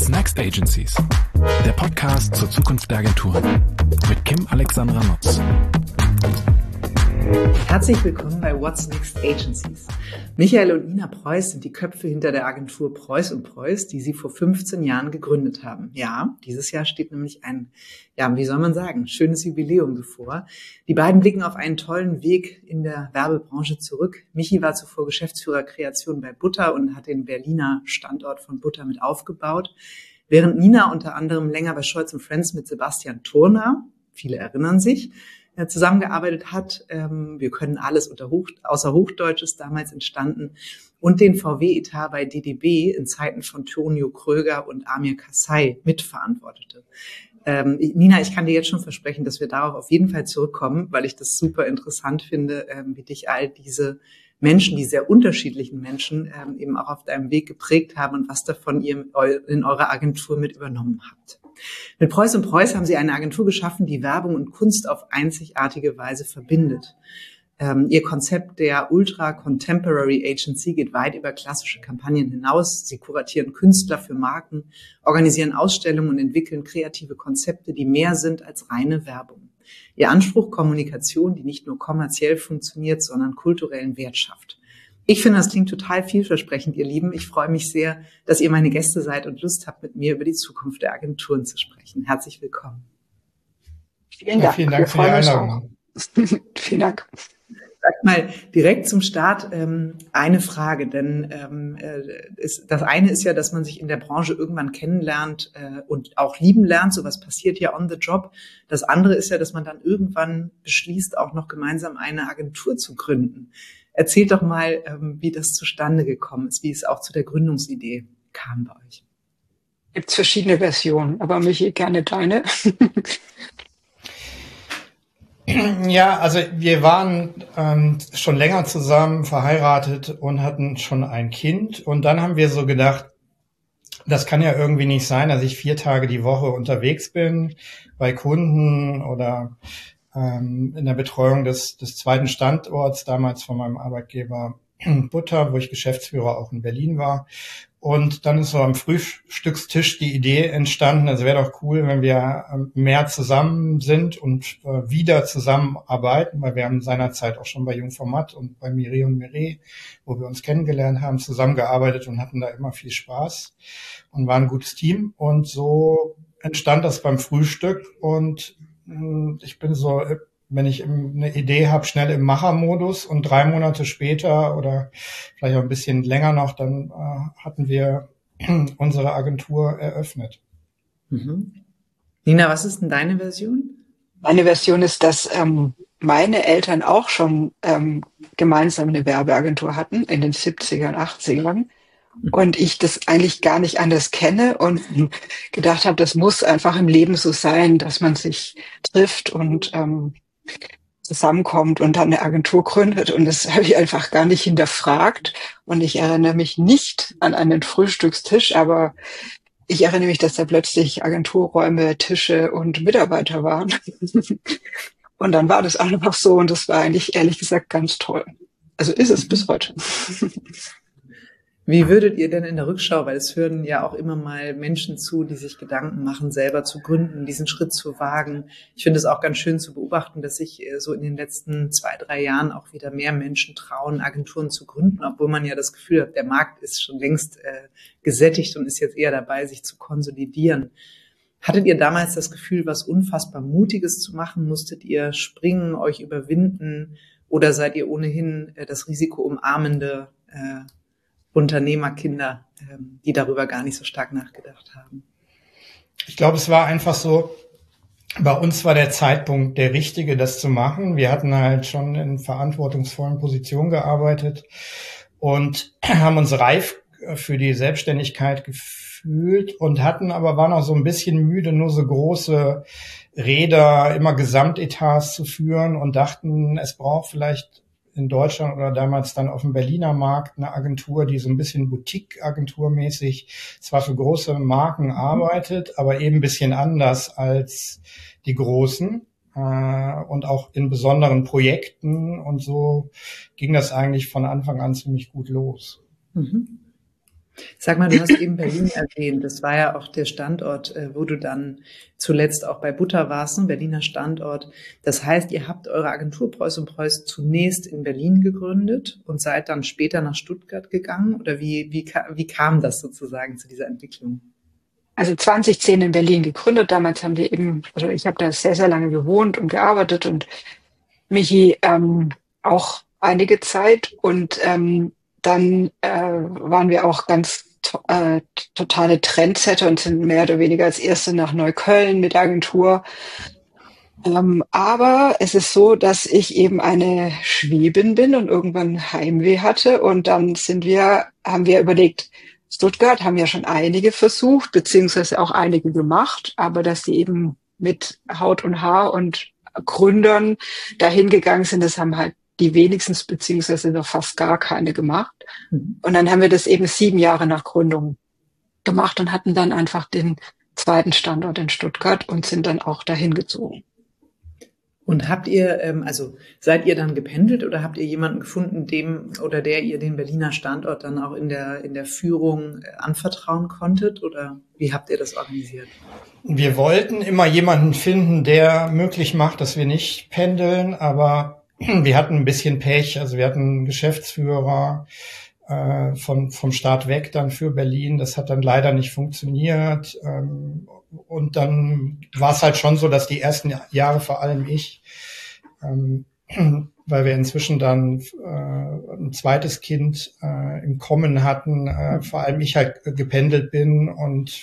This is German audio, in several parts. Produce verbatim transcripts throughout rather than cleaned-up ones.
What's Next Agencies? Der Podcast zur Zukunft der Agenturen mit Kim Alexandra Nutz. Herzlich willkommen bei What's Next Agencies. Michael und Nina Preuß sind die Köpfe hinter der Agentur Preuß und Preuß, die sie vor fünfzehn Jahren gegründet haben. Ja, dieses Jahr steht nämlich ein, ja, wie soll man sagen, schönes Jubiläum bevor. Die beiden blicken auf einen tollen Weg in der Werbebranche zurück. Michi war zuvor Geschäftsführer Kreation bei Butter und hat den Berliner Standort von Butter mit aufgebaut, während Nina unter anderem länger bei Scholz und Friends mit Sebastian Thurner, viele erinnern sich, zusammengearbeitet hat. Wir können alles unter Hoch, außer Hochdeutsch ist damals entstanden und den V W-Etat bei D D B in Zeiten von Tonio Kröger und Amir Kassai mitverantwortete. Ähm, Nina, ich kann dir jetzt schon versprechen, dass wir darauf auf jeden Fall zurückkommen, weil ich das super interessant finde, ähm, wie dich all diese Menschen, die sehr unterschiedlichen Menschen ähm, eben auch auf deinem Weg geprägt haben und was davon ihr in eurer Agentur mit übernommen habt. Mit Preuß und Preuß haben sie eine Agentur geschaffen, die Werbung und Kunst auf einzigartige Weise verbindet. Ähm, ihr Konzept der Ultra Contemporary Agency geht weit über klassische Kampagnen hinaus. Sie kuratieren Künstler für Marken, organisieren Ausstellungen und entwickeln kreative Konzepte, die mehr sind als reine Werbung. Ihr Anspruch: Kommunikation, die nicht nur kommerziell funktioniert, sondern kulturellen Wert schafft. Ich finde, das klingt total vielversprechend, ihr Lieben. Ich freue mich sehr, dass ihr meine Gäste seid und Lust habt, mit mir über die Zukunft der Agenturen zu sprechen. Herzlich willkommen. Vielen Dank. Ja, vielen Dank für die Einladung. Vielen Dank. Sag mal direkt zum Start ähm, eine Frage, denn ähm, äh, ist, das eine ist ja, dass man sich in der Branche irgendwann kennenlernt äh, und auch lieben lernt. Sowas passiert ja on the job. Das andere ist ja, dass man dann irgendwann beschließt, auch noch gemeinsam eine Agentur zu gründen. Erzählt doch mal, ähm, wie das zustande gekommen ist, wie es auch zu der Gründungsidee kam bei euch. Gibt es verschiedene Versionen, aber Michi, gerne deine. Ja, also wir waren ähm, schon länger zusammen verheiratet und hatten schon ein Kind. Und dann haben wir so gedacht, das kann ja irgendwie nicht sein, dass ich vier Tage die Woche unterwegs bin bei Kunden oder ähm, in der Betreuung des, des zweiten Standorts, damals von meinem Arbeitgeber Butter, wo ich Geschäftsführer auch in Berlin war. Und dann ist so am Frühstückstisch die Idee entstanden, es wäre doch cool, wenn wir mehr zusammen sind und äh, wieder zusammenarbeiten, weil wir haben seinerzeit auch schon bei Jungformat und bei Miri und Mire, wo wir uns kennengelernt haben, zusammengearbeitet und hatten da immer viel Spaß und waren ein gutes Team. Und so entstand das beim Frühstück und mh, ich bin so, wenn ich eine Idee habe, schnell im Machermodus und drei Monate später oder vielleicht auch ein bisschen länger noch, dann äh, hatten wir unsere Agentur eröffnet. Mhm. Nina, was ist denn deine Version? Meine Version ist, dass ähm, meine Eltern auch schon ähm, gemeinsam eine Werbeagentur hatten in den siebzigern, achtzigern und ich das eigentlich gar nicht anders kenne und gedacht habe, das muss einfach im Leben so sein, dass man sich trifft und ähm, zusammenkommt und dann eine Agentur gründet. Und das habe ich einfach gar nicht hinterfragt. Und ich erinnere mich nicht an einen Frühstückstisch, aber ich erinnere mich, dass da plötzlich Agenturräume, Tische und Mitarbeiter waren. Und dann war das einfach so und das war eigentlich ehrlich gesagt ganz toll. Also ist es bis heute. Wie würdet ihr denn in der Rückschau, weil es hören ja auch immer mal Menschen zu, die sich Gedanken machen, selber zu gründen, diesen Schritt zu wagen. Ich finde es auch ganz schön zu beobachten, dass sich so in den letzten zwei, drei Jahren auch wieder mehr Menschen trauen, Agenturen zu gründen, obwohl man ja das Gefühl hat, der Markt ist schon längst äh, gesättigt und ist jetzt eher dabei, sich zu konsolidieren. Hattet ihr damals das Gefühl, was unfassbar Mutiges zu machen? Musstet ihr springen, euch überwinden oder seid ihr ohnehin äh, das Risiko umarmende äh, Unternehmerkinder, die darüber gar nicht so stark nachgedacht haben? Ich glaube, es war einfach so, bei uns war der Zeitpunkt der richtige, das zu machen. Wir hatten halt schon in verantwortungsvollen Positionen gearbeitet und haben uns reif für die Selbstständigkeit gefühlt und hatten aber, waren auch so ein bisschen müde, nur so große Räder, immer Gesamtetats zu führen und dachten, es braucht vielleicht in Deutschland oder damals dann auf dem Berliner Markt eine Agentur, die so ein bisschen Boutique-Agenturmäßig zwar für große Marken arbeitet, aber eben ein bisschen anders als die großen äh, und auch in besonderen Projekten. Und so ging das eigentlich von Anfang an ziemlich gut los. Mhm. Sag mal, du hast eben Berlin erwähnt. Das war ja auch der Standort, wo du dann zuletzt auch bei Butter warst, ein Berliner Standort. Das heißt, ihr habt eure Agentur Preuß und Preuß zunächst in Berlin gegründet und seid dann später nach Stuttgart gegangen? Oder wie, wie, wie kam das sozusagen zu dieser Entwicklung? Also zwanzig zehn in Berlin gegründet. Damals haben wir eben, also ich habe da sehr, sehr lange gewohnt und gearbeitet und Michi ähm, auch einige Zeit. Und ähm, dann äh, waren wir auch ganz to- äh, totale Trendsetter und sind mehr oder weniger als Erste nach Neukölln mit Agentur. Ähm, aber es ist so, dass ich eben eine Schwäbin bin und irgendwann Heimweh hatte. Und dann sind wir, haben wir überlegt, Stuttgart haben ja schon einige versucht, beziehungsweise auch einige gemacht, aber dass die eben mit Haut und Haar und Gründern dahin gegangen sind, das haben halt die wenigstens beziehungsweise noch fast gar keine gemacht. Mhm. Und dann haben wir das eben sieben Jahre nach Gründung gemacht und hatten dann einfach den zweiten Standort in Stuttgart und sind dann auch dahin gezogen. Und habt ihr, ähm, also seid ihr dann gependelt oder habt ihr jemanden gefunden, dem oder der ihr den Berliner Standort dann auch in der in der Führung äh, anvertrauen konntet? Oder wie habt ihr das organisiert? Wir wollten immer jemanden finden, der möglich macht, dass wir nicht pendeln, aber wir hatten ein bisschen Pech. Also wir hatten einen Geschäftsführer äh, von, vom Start weg dann für Berlin. Das hat dann leider nicht funktioniert. Ähm, und dann war es halt schon so, dass die ersten Jahre, vor allem ich, ähm, weil wir inzwischen dann äh, ein zweites Kind äh, im Kommen hatten, äh, vor allem ich halt gependelt bin und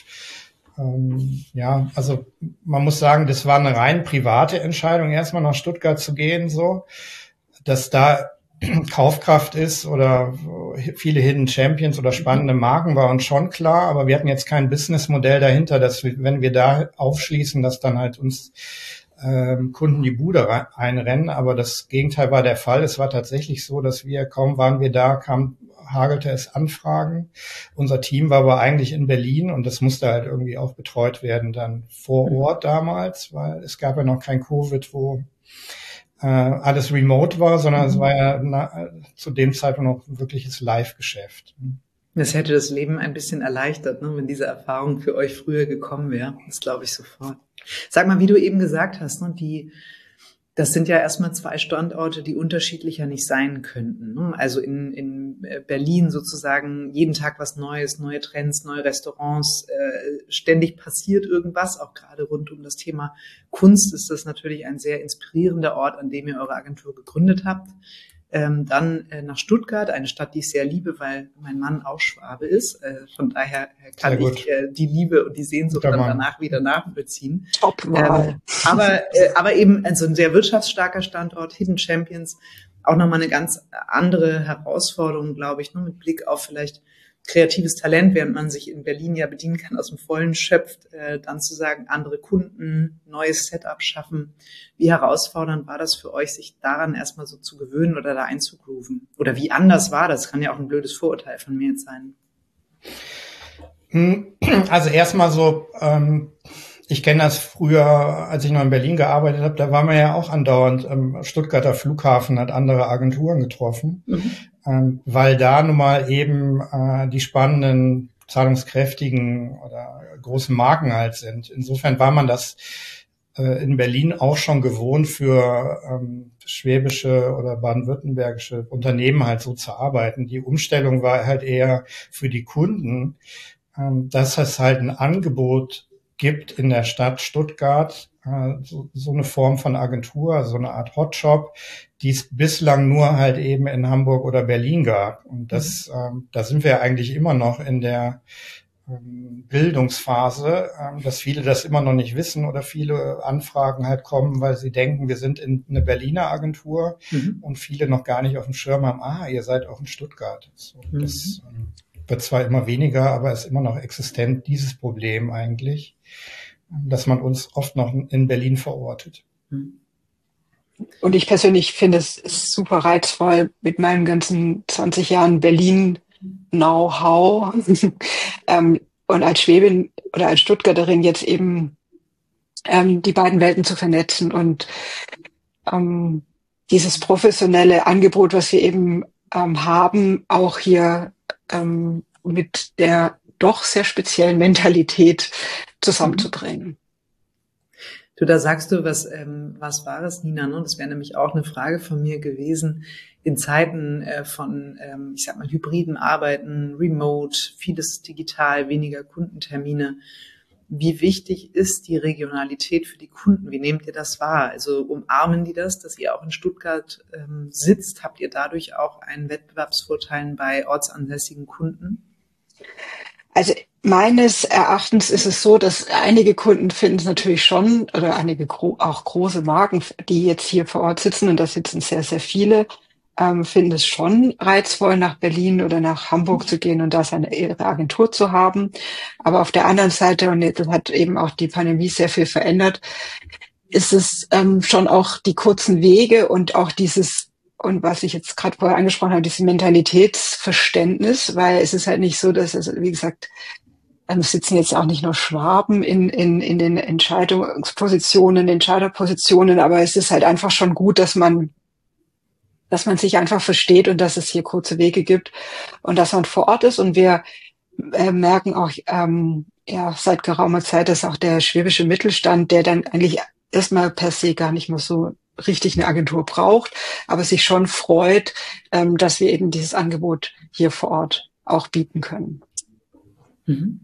ähm, ja, also man muss sagen, das war eine rein private Entscheidung, erstmal nach Stuttgart zu gehen, so, dass da Kaufkraft ist oder viele Hidden Champions oder spannende Marken war uns schon klar, aber wir hatten jetzt kein Businessmodell dahinter, dass wir, wenn wir da aufschließen, dass dann halt uns ähm, Kunden die Bude einrennen, aber das Gegenteil war der Fall. Es war tatsächlich so, dass wir, kaum waren wir da, kam, hagelte es Anfragen. Unser Team war aber eigentlich in Berlin und das musste halt irgendwie auch betreut werden dann vor Ort damals, weil es gab ja noch kein Covid, wo äh, alles remote war, sondern es war ja na, zu dem Zeitpunkt noch ein wirkliches Live-Geschäft. Das hätte das Leben ein bisschen erleichtert, ne, wenn diese Erfahrung für euch früher gekommen wäre. Das glaube ich sofort. Sag mal, wie du eben gesagt hast, ne, die, das sind ja erstmal zwei Standorte, die unterschiedlicher nicht sein könnten. Ne? Also in, in Berlin sozusagen jeden Tag was Neues, neue Trends, neue Restaurants, äh, ständig passiert irgendwas. Auch gerade rund um das Thema Kunst ist das natürlich ein sehr inspirierender Ort, an dem ihr eure Agentur gegründet habt. Ähm, dann äh, nach Stuttgart, eine Stadt, die ich sehr liebe, weil mein Mann auch Schwabe ist. Äh, von daher kann ich äh, die Liebe und die Sehnsucht dann danach wieder nachvollziehen. Top-Wahl. Ähm, aber, äh, aber eben also ein sehr wirtschaftsstarker Standort, Hidden Champions, auch nochmal eine ganz andere Herausforderung, glaube ich, nur mit Blick auf vielleicht kreatives Talent, während man sich in Berlin ja bedienen kann, aus dem Vollen schöpft, äh, dann zu sagen, andere Kunden, neues Setup schaffen. Wie herausfordernd war das für euch, sich daran erstmal so zu gewöhnen oder da einzugrooven? Oder wie anders war das? Kann ja auch ein blödes Vorurteil von mir jetzt sein. Also erstmal so, ähm, ich kenne das früher, als ich noch in Berlin gearbeitet habe, da war man ja auch andauernd am Stuttgarter Flughafen, hat andere Agenturen getroffen, mhm. ähm, weil da nun mal eben äh, die spannenden, zahlungskräftigen oder großen Marken halt sind. Insofern war man das äh, in Berlin auch schon gewohnt, für ähm, schwäbische oder baden-württembergische Unternehmen halt so zu arbeiten. Die Umstellung war halt eher für die Kunden, ähm, dass es halt ein Angebot gibt in der Stadt Stuttgart, äh, so, so eine Form von Agentur, so eine Art Hotshop, die es bislang nur halt eben in Hamburg oder Berlin gab. Und das, mhm. ähm, da sind wir eigentlich immer noch in der ähm, Bildungsphase, ähm, dass viele das immer noch nicht wissen oder viele Anfragen halt kommen, weil sie denken, wir sind in eine Berliner Agentur mhm. und viele noch gar nicht auf dem Schirm haben, ah, ihr seid auch in Stuttgart. So, mhm. Das ähm, wird zwar immer weniger, aber ist immer noch existent, dieses Problem eigentlich, dass man uns oft noch in Berlin verortet. Und ich persönlich finde es super reizvoll mit meinen ganzen zwanzig Jahren Berlin-Know-how ähm, und als Schwäbin oder als Stuttgarterin jetzt eben ähm, die beiden Welten zu vernetzen und ähm, dieses professionelle Angebot, was wir eben ähm, haben, auch hier ähm, mit der doch sehr speziellen Mentalität zusammenzubringen. Du, da sagst du was, ähm, was Wahres, Nina, ne? Das wäre nämlich auch eine Frage von mir gewesen. In Zeiten äh, von, ähm, ich sag mal, hybriden Arbeiten, Remote, vieles digital, weniger Kundentermine. Wie wichtig ist die Regionalität für die Kunden? Wie nehmt ihr das wahr? Also umarmen die das, dass ihr auch in Stuttgart ähm, sitzt? Habt ihr dadurch auch einen Wettbewerbsvorteil bei ortsansässigen Kunden? Also meines Erachtens ist es so, dass einige Kunden finden es natürlich schon, oder einige gro- auch große Marken, die jetzt hier vor Ort sitzen, und da sitzen sehr, sehr viele, ähm, finden es schon reizvoll, nach Berlin oder nach Hamburg zu gehen und da seine ihre Agentur zu haben. Aber auf der anderen Seite, und das hat eben auch die Pandemie sehr viel verändert, ist es ähm, schon auch die kurzen Wege und auch dieses, und was ich jetzt gerade vorher angesprochen habe, dieses Mentalitätsverständnis, weil es ist halt nicht so, dass es, wie gesagt, es sitzen jetzt auch nicht nur Schwaben in, in, in den Entscheidungspositionen, Entscheiderpositionen, aber es ist halt einfach schon gut, dass man, dass man sich einfach versteht und dass es hier kurze Wege gibt und dass man vor Ort ist. Und wir äh, merken auch, ähm, ja, seit geraumer Zeit, dass auch der schwäbische Mittelstand, der dann eigentlich erstmal per se gar nicht mehr so richtig eine Agentur braucht, aber sich schon freut, ähm, dass wir eben dieses Angebot hier vor Ort auch bieten können. Mhm.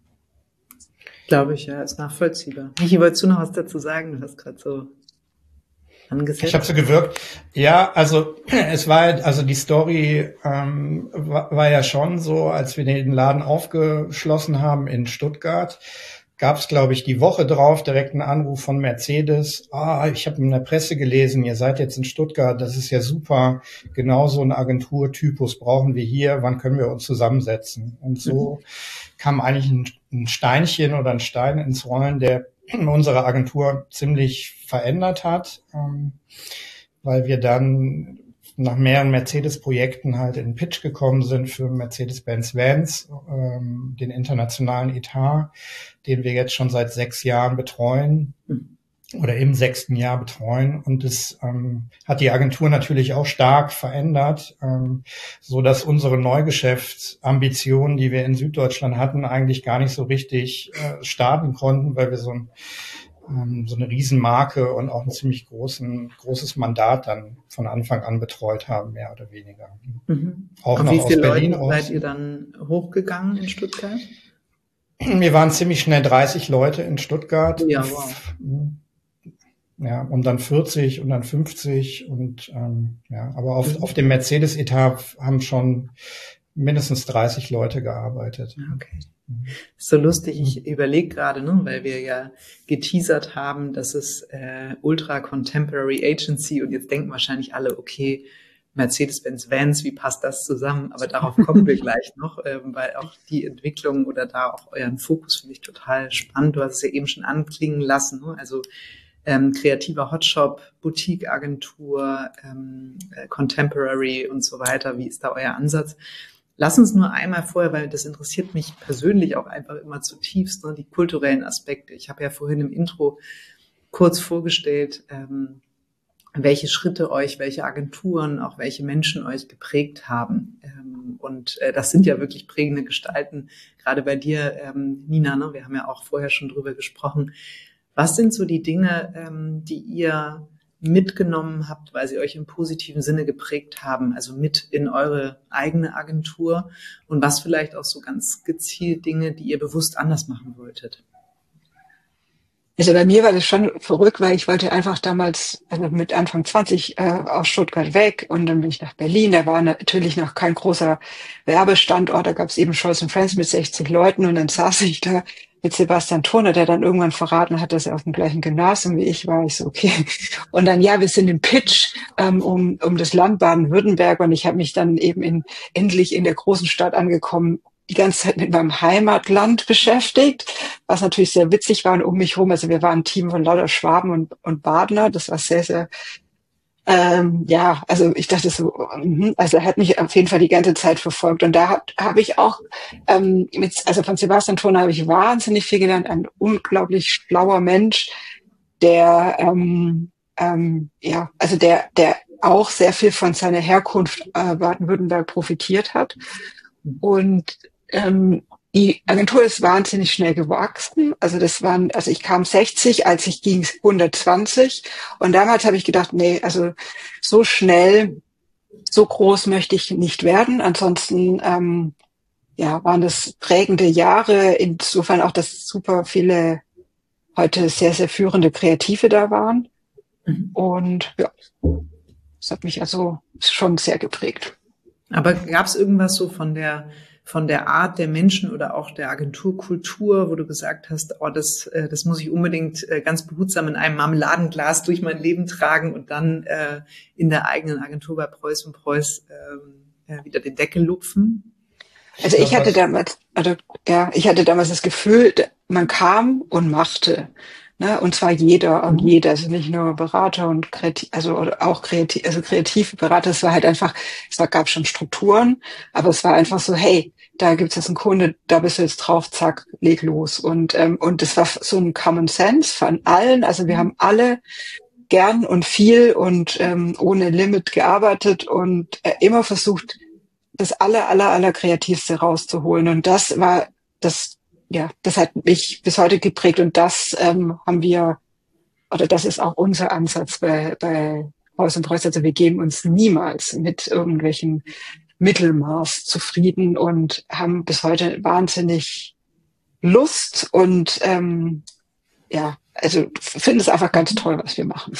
Glaube ich, ja, ist nachvollziehbar. Michi, wolltest du noch was dazu sagen? Du hast gerade so angesetzt. Ich habe so gewirkt. Ja, also es war, also die Story ähm, war, war ja schon so, als wir den Laden aufgeschlossen haben in Stuttgart, gab es, glaube ich, die Woche drauf direkt einen Anruf von Mercedes. Ah, ich habe in der Presse gelesen, ihr seid jetzt in Stuttgart, das ist ja super. Genau so einen Agenturtypus brauchen wir hier. Wann können wir uns zusammensetzen? Und so mhm. kam eigentlich ein, ein Steinchen oder ein Stein ins Rollen, der unsere Agentur ziemlich verändert hat, ähm, weil wir dann nach mehreren Mercedes-Projekten halt in den Pitch gekommen sind für Mercedes-Benz Vans, ähm, den internationalen Etat, den wir jetzt schon seit sechs Jahren betreuen oder im sechsten Jahr betreuen. Und das ähm, hat die Agentur natürlich auch stark verändert, ähm, so dass unsere Neugeschäftsambitionen, die wir in Süddeutschland hatten, eigentlich gar nicht so richtig äh, starten konnten, weil wir so ein so eine Riesenmarke und auch ein ziemlich großen, großes Mandat dann von Anfang an betreut haben, mehr oder weniger. Mhm. Auch Auf noch wie aus viele Berlin Leute aus. seid ihr dann hochgegangen in Stuttgart? Wir waren ziemlich schnell dreißig Leute in Stuttgart. Ja, wow. Ja, und dann vierzig und dann fünfzig und ähm, ja, aber auf, mhm. auf dem Mercedes-Etat haben schon mindestens dreißig Leute gearbeitet. Okay. Ist so lustig, ich überlege gerade, ne, weil wir ja geteasert haben, dass es äh, Ultra Contemporary Agency, und jetzt denken wahrscheinlich alle, okay, Mercedes-Benz Vans, wie passt das zusammen? Aber darauf kommen wir gleich noch, ähm, weil auch die Entwicklung oder da auch euren Fokus finde ich total spannend. Du hast es ja eben schon anklingen lassen, ne? Also ähm, kreativer Hotshop, Boutique-Agentur, ähm, äh, Contemporary und so weiter. Wie ist da euer Ansatz? Lass uns nur einmal vorher, weil das interessiert mich persönlich auch einfach immer zutiefst, ne, die kulturellen Aspekte. Ich habe ja vorhin im Intro kurz vorgestellt, ähm, welche Schritte euch, welche Agenturen, auch welche Menschen euch geprägt haben. Ähm, und äh, das sind ja wirklich prägende Gestalten, gerade bei dir, ähm, Nina, ne? Wir haben ja auch vorher schon drüber gesprochen. Was sind so die Dinge, ähm, die ihr mitgenommen habt, weil sie euch im positiven Sinne geprägt haben, also mit in eure eigene Agentur, und was vielleicht auch so ganz gezielt Dinge, die ihr bewusst anders machen wolltet? Also bei mir war das schon verrückt, weil ich wollte einfach damals, also mit Anfang zwanzig äh, aus Stuttgart weg, und dann bin ich nach Berlin. Da war natürlich noch kein großer Werbestandort, da gab es eben Scholz und Friends mit sechzig Leuten, und dann saß ich da mit Sebastian Turner, der dann irgendwann verraten hat, dass er auf dem gleichen Gymnasium wie ich war. Ich so, okay. Und dann, ja, wir sind im Pitch ähm, um um das Land Baden-Württemberg, und ich habe mich dann eben in endlich in der großen Stadt angekommen, die ganze Zeit mit meinem Heimatland beschäftigt, was natürlich sehr witzig war. Und um mich herum, also wir waren ein Team von lauter Schwaben und, und Badener, das war sehr, sehr, ähm, ja, also ich dachte so, also er hat mich auf jeden Fall die ganze Zeit verfolgt. Und da habe hab ich auch, ähm, mit, also von Sebastian Turner habe ich wahnsinnig viel gelernt, ein unglaublich schlauer Mensch, der, ähm, ähm, ja, also der, der auch sehr viel von seiner Herkunft äh, Baden-Württemberg profitiert hat. Und ähm, die Agentur ist wahnsinnig schnell gewachsen. Also das waren, also ich kam sechzig, als ich ging hundertzwanzig. Und damals habe ich gedacht, nee, also so schnell, so groß möchte ich nicht werden. Ansonsten, ähm, ja, waren das prägende Jahre. Insofern auch, dass super viele heute sehr, sehr führende Kreative da waren. Mhm. Und ja, das hat mich also schon sehr geprägt. Aber gab es irgendwas so von der von der Art der Menschen oder auch der Agenturkultur, wo du gesagt hast, oh, das, äh, das muss ich unbedingt äh, ganz behutsam in einem Marmeladenglas durch mein Leben tragen und dann äh, in der eigenen Agentur bei Preuß und Preuß äh, äh, wieder den Deckel lupfen? Also ich hatte damals, also ja, ich hatte damals das Gefühl, man kam und machte, ne, und zwar jeder und jeder, also nicht nur Berater und kreativ, also oder auch kreativ, also kreative Berater. Es war halt einfach, es war, gab schon Strukturen, aber es war einfach so, hey, da gibt's jetzt einen Kunde, da bist du jetzt drauf, zack, leg los. Und ähm, und das war so ein Common Sense von allen. Also wir haben alle gern und viel und ähm, ohne Limit gearbeitet und äh, immer versucht, das aller, aller, aller Kreativste rauszuholen. Und das war, das, ja, das hat mich bis heute geprägt. Und das ähm, haben wir, oder das ist auch unser Ansatz bei, bei Preuß und Preuß. Also wir geben uns niemals mit irgendwelchen Mittelmaß zufrieden und haben bis heute wahnsinnig Lust und, ähm, ja, also finde es einfach ganz toll, was wir machen.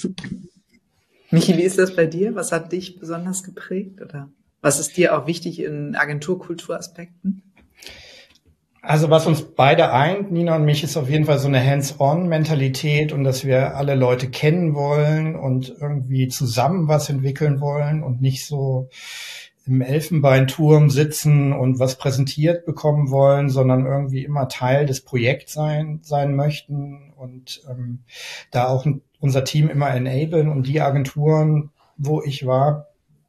Michi, wie ist das bei dir? Was hat dich besonders geprägt, oder? Was ist dir auch wichtig in Agenturkulturaspekten? Also was uns beide eint, Nina und mich, ist auf jeden Fall so eine Hands-on-Mentalität und dass wir alle Leute kennen wollen und irgendwie zusammen was entwickeln wollen und nicht so im Elfenbeinturm sitzen und was präsentiert bekommen wollen, sondern irgendwie immer Teil des Projekts sein, sein möchten und ähm, da auch unser Team immer enablen. Und die Agenturen, wo ich war,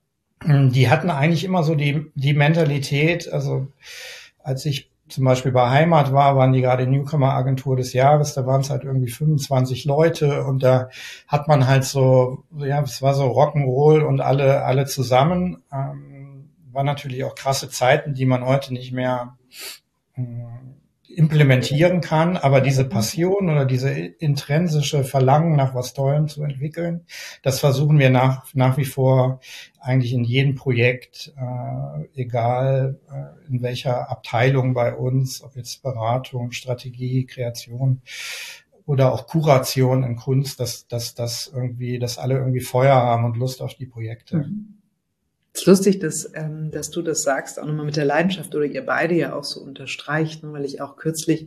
die hatten eigentlich immer so die, die Mentalität, also als ich zum Beispiel bei Heimat war, waren die gerade Newcomer-Agentur des Jahres, da waren es halt irgendwie fünfundzwanzig Leute und da hat man halt so, ja, es war so Rock'n'Roll und alle, alle zusammen. Ähm, war natürlich auch krasse Zeiten, die man heute nicht mehr äh, implementieren kann, aber diese Passion oder diese intrinsische Verlangen nach was Tollem zu entwickeln, das versuchen wir nach nach wie vor eigentlich in jedem Projekt, äh, egal äh, in welcher Abteilung bei uns, ob jetzt Beratung, Strategie, Kreation oder auch Kuration in Kunst, dass dass dass irgendwie, dass alle irgendwie Feuer haben und Lust auf die Projekte. Mhm. Es ist lustig, dass, ähm, dass du das sagst, auch nochmal mit der Leidenschaft oder ihr beide ja auch so unterstreicht, ne, weil ich auch kürzlich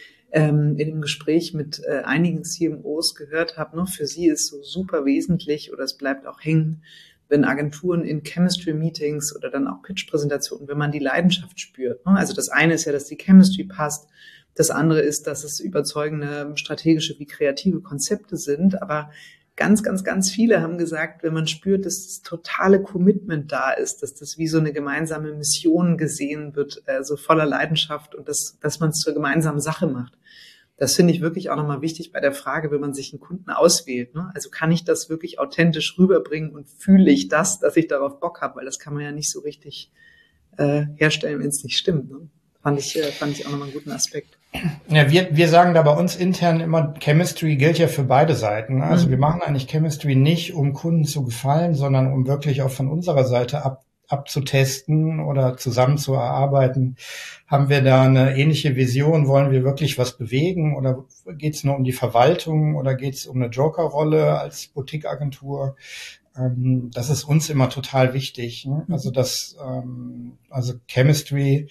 ähm, in dem Gespräch mit äh, einigen C M Os gehört habe, ne, für sie ist so super wesentlich oder es bleibt auch hängen, wenn Agenturen in Chemistry-Meetings oder dann auch Pitch-Präsentationen, wenn man die Leidenschaft spürt. Ne? Also das eine ist ja, dass die Chemistry passt, das andere ist, dass es überzeugende strategische wie kreative Konzepte sind, aber ganz, ganz, ganz viele haben gesagt, wenn man spürt, dass das totale Commitment da ist, dass das wie so eine gemeinsame Mission gesehen wird, äh, so voller Leidenschaft und das, dass man es zur gemeinsamen Sache macht. Das finde ich wirklich auch nochmal wichtig bei der Frage, wenn man sich einen Kunden auswählt. Ne? Also kann ich das wirklich authentisch rüberbringen und fühle ich das, dass ich darauf Bock habe, weil das kann man ja nicht so richtig äh, herstellen, wenn es nicht stimmt. Ne? Fand ich, äh, fand ich auch nochmal einen guten Aspekt. Ja, wir, wir sagen da bei uns intern immer, Chemistry gilt ja für beide Seiten. Also mhm. wir machen eigentlich Chemistry nicht, um Kunden zu gefallen, sondern um wirklich auch von unserer Seite ab, abzutesten oder zusammen zu erarbeiten. Haben wir da eine ähnliche Vision? Wollen wir wirklich was bewegen? Oder geht es nur um die Verwaltung? Oder geht es um eine Jokerrolle als Boutique-Agentur? Ähm, das ist uns immer total wichtig. Ne? Also das, ähm, also Chemistry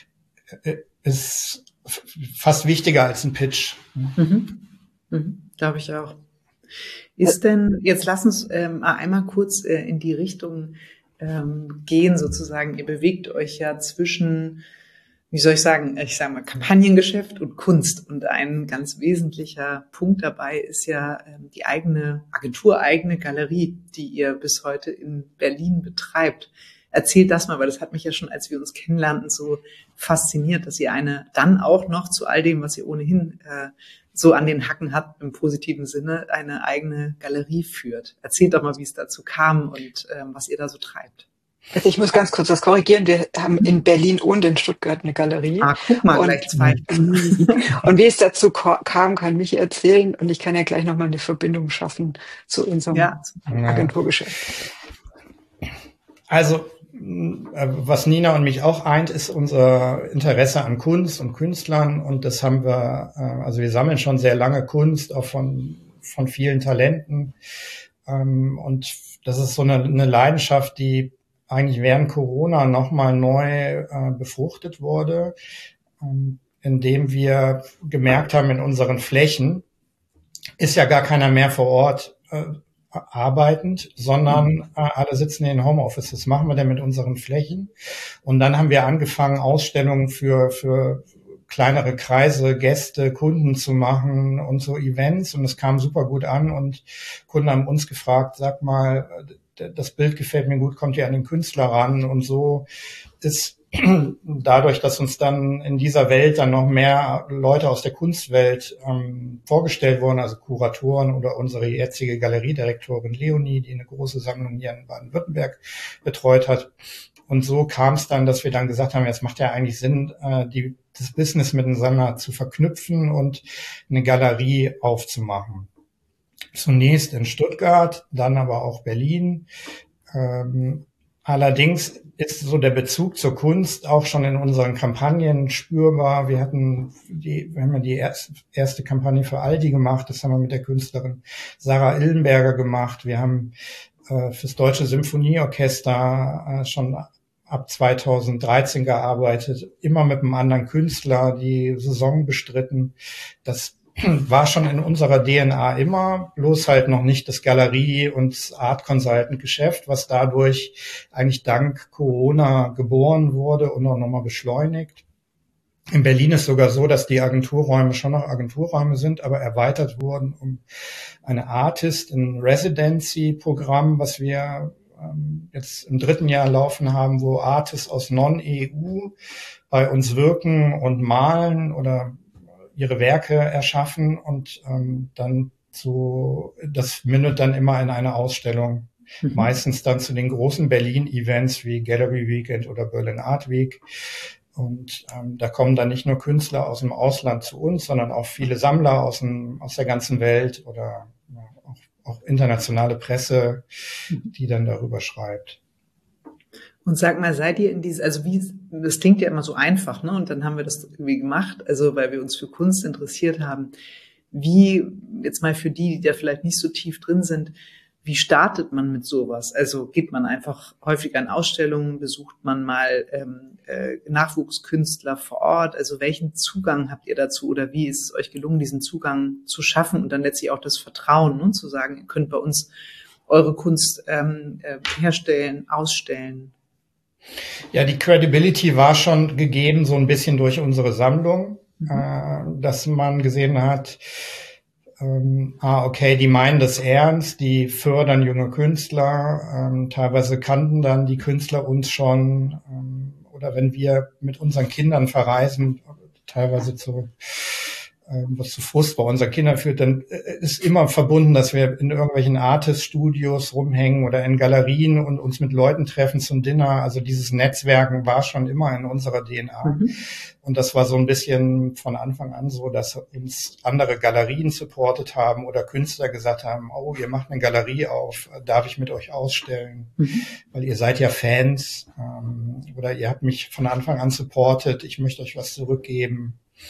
ist fast wichtiger als ein Pitch. Mhm. Mhm. Glaube ich auch. Ist denn, jetzt lass uns ähm, einmal kurz äh, in die Richtung ähm, gehen sozusagen. Ihr bewegt euch ja zwischen, wie soll ich sagen, ich sage mal Kampagnengeschäft und Kunst. Und ein ganz wesentlicher Punkt dabei ist ja ähm, die eigene, agentureigene Galerie, die ihr bis heute in Berlin betreibt. Erzähl das mal, weil das hat mich ja schon, als wir uns kennenlernten, so fasziniert, dass ihr eine dann auch noch zu all dem, was ihr ohnehin äh, so an den Hacken habt, im positiven Sinne, eine eigene Galerie führt. Erzählt doch mal, wie es dazu kam und ähm, was ihr da so treibt. Also ich muss ganz kurz das korrigieren. Wir haben in Berlin und in Stuttgart eine Galerie. Ah, guck mal, und, gleich zwei. Und wie es dazu kam, kann Michi erzählen. Und ich kann ja gleich nochmal eine Verbindung schaffen zu unserem Ja. Agenturgeschäft. Also, was Nina und mich auch eint, ist unser Interesse an Kunst und Künstlern. Und das haben wir, also wir sammeln schon sehr lange Kunst, auch von, von vielen Talenten. Und das ist so eine, eine Leidenschaft, die eigentlich während Corona nochmal neu äh, befruchtet wurde, ähm, indem wir gemerkt haben, in unseren Flächen ist ja gar keiner mehr vor Ort äh, arbeitend, sondern äh, alle sitzen in Homeoffice. Was machen wir denn mit unseren Flächen? Und dann haben wir angefangen, Ausstellungen für für kleinere Kreise, Gäste, Kunden zu machen und so Events. Und es kam super gut an und Kunden haben uns gefragt, sag mal, das Bild gefällt mir gut, kommt ihr an den Künstler ran? Und so ist dadurch, dass uns dann in dieser Welt dann noch mehr Leute aus der Kunstwelt ähm, vorgestellt wurden, also Kuratoren oder unsere jetzige Galeriedirektorin Leonie, die eine große Sammlung hier in Baden-Württemberg betreut hat. Und so kam es dann, dass wir dann gesagt haben, jetzt macht ja eigentlich Sinn, äh, die, das Business miteinander zu verknüpfen und eine Galerie aufzumachen. Zunächst in Stuttgart, dann aber auch Berlin. Ähm, allerdings ist so der Bezug zur Kunst auch schon in unseren Kampagnen spürbar. Wir hatten die, wir haben ja die erste, erste Kampagne für Aldi gemacht. Das haben wir mit der Künstlerin Sarah Illenberger gemacht. Wir haben äh, fürs Deutsche Symphonieorchester äh, schon ab zweitausenddreizehn gearbeitet, immer mit einem anderen Künstler, die Saison bestritten. Das war schon in unserer D N A immer, bloß halt noch nicht das Galerie- und Art-Consultant-Geschäft, was dadurch eigentlich dank Corona geboren wurde und auch nochmal beschleunigt. In Berlin ist sogar so, dass die Agenturräume schon noch Agenturräume sind, aber erweitert wurden um eine Artist-in-Residency-Programm, was wir ähm, jetzt im dritten Jahr laufen haben, wo Artists aus Non-E U bei uns wirken und malen oder ihre Werke erschaffen und ähm, dann so, das mündet dann immer in eine Ausstellung. Mhm. Meistens dann zu den großen Berlin-Events wie Gallery Weekend oder Berlin Art Week. Und ähm, da kommen dann nicht nur Künstler aus dem Ausland zu uns, sondern auch viele Sammler aus, dem, aus der ganzen Welt oder ja, auch, auch internationale Presse, die dann darüber schreibt. Und sag mal, seid ihr in diese, also wie, das klingt ja immer so einfach, ne? Und dann haben wir das irgendwie gemacht, also weil wir uns für Kunst interessiert haben. Wie, jetzt mal für die, die da vielleicht nicht so tief drin sind, wie startet man mit sowas? Also geht man einfach häufig an Ausstellungen, besucht man mal ähm, äh, Nachwuchskünstler vor Ort? Also welchen Zugang habt ihr dazu oder wie ist es euch gelungen, diesen Zugang zu schaffen und dann letztlich auch das Vertrauen, ne? Zu sagen, ihr könnt bei uns eure Kunst ähm, äh, herstellen, ausstellen? Ja, die Credibility war schon gegeben, so ein bisschen durch unsere Sammlung, mhm. äh, dass man gesehen hat, ähm, ah, okay, die meinen das ernst, die fördern junge Künstler, ähm, teilweise kannten dann die Künstler uns schon, ähm, oder wenn wir mit unseren Kindern verreisen, teilweise zu was zu Frust bei unseren Kindern führt, dann ist immer verbunden, dass wir in irgendwelchen Artist-Studios rumhängen oder in Galerien und uns mit Leuten treffen zum Dinner. Also dieses Netzwerken war schon immer in unserer D N A. Mhm. Und das war so ein bisschen von Anfang an so, dass uns andere Galerien supportet haben oder Künstler gesagt haben, oh, ihr macht eine Galerie auf, darf ich mit euch ausstellen? Mhm. Weil ihr seid ja Fans ähm, oder ihr habt mich von Anfang an supportet, ich möchte euch was zurückgeben.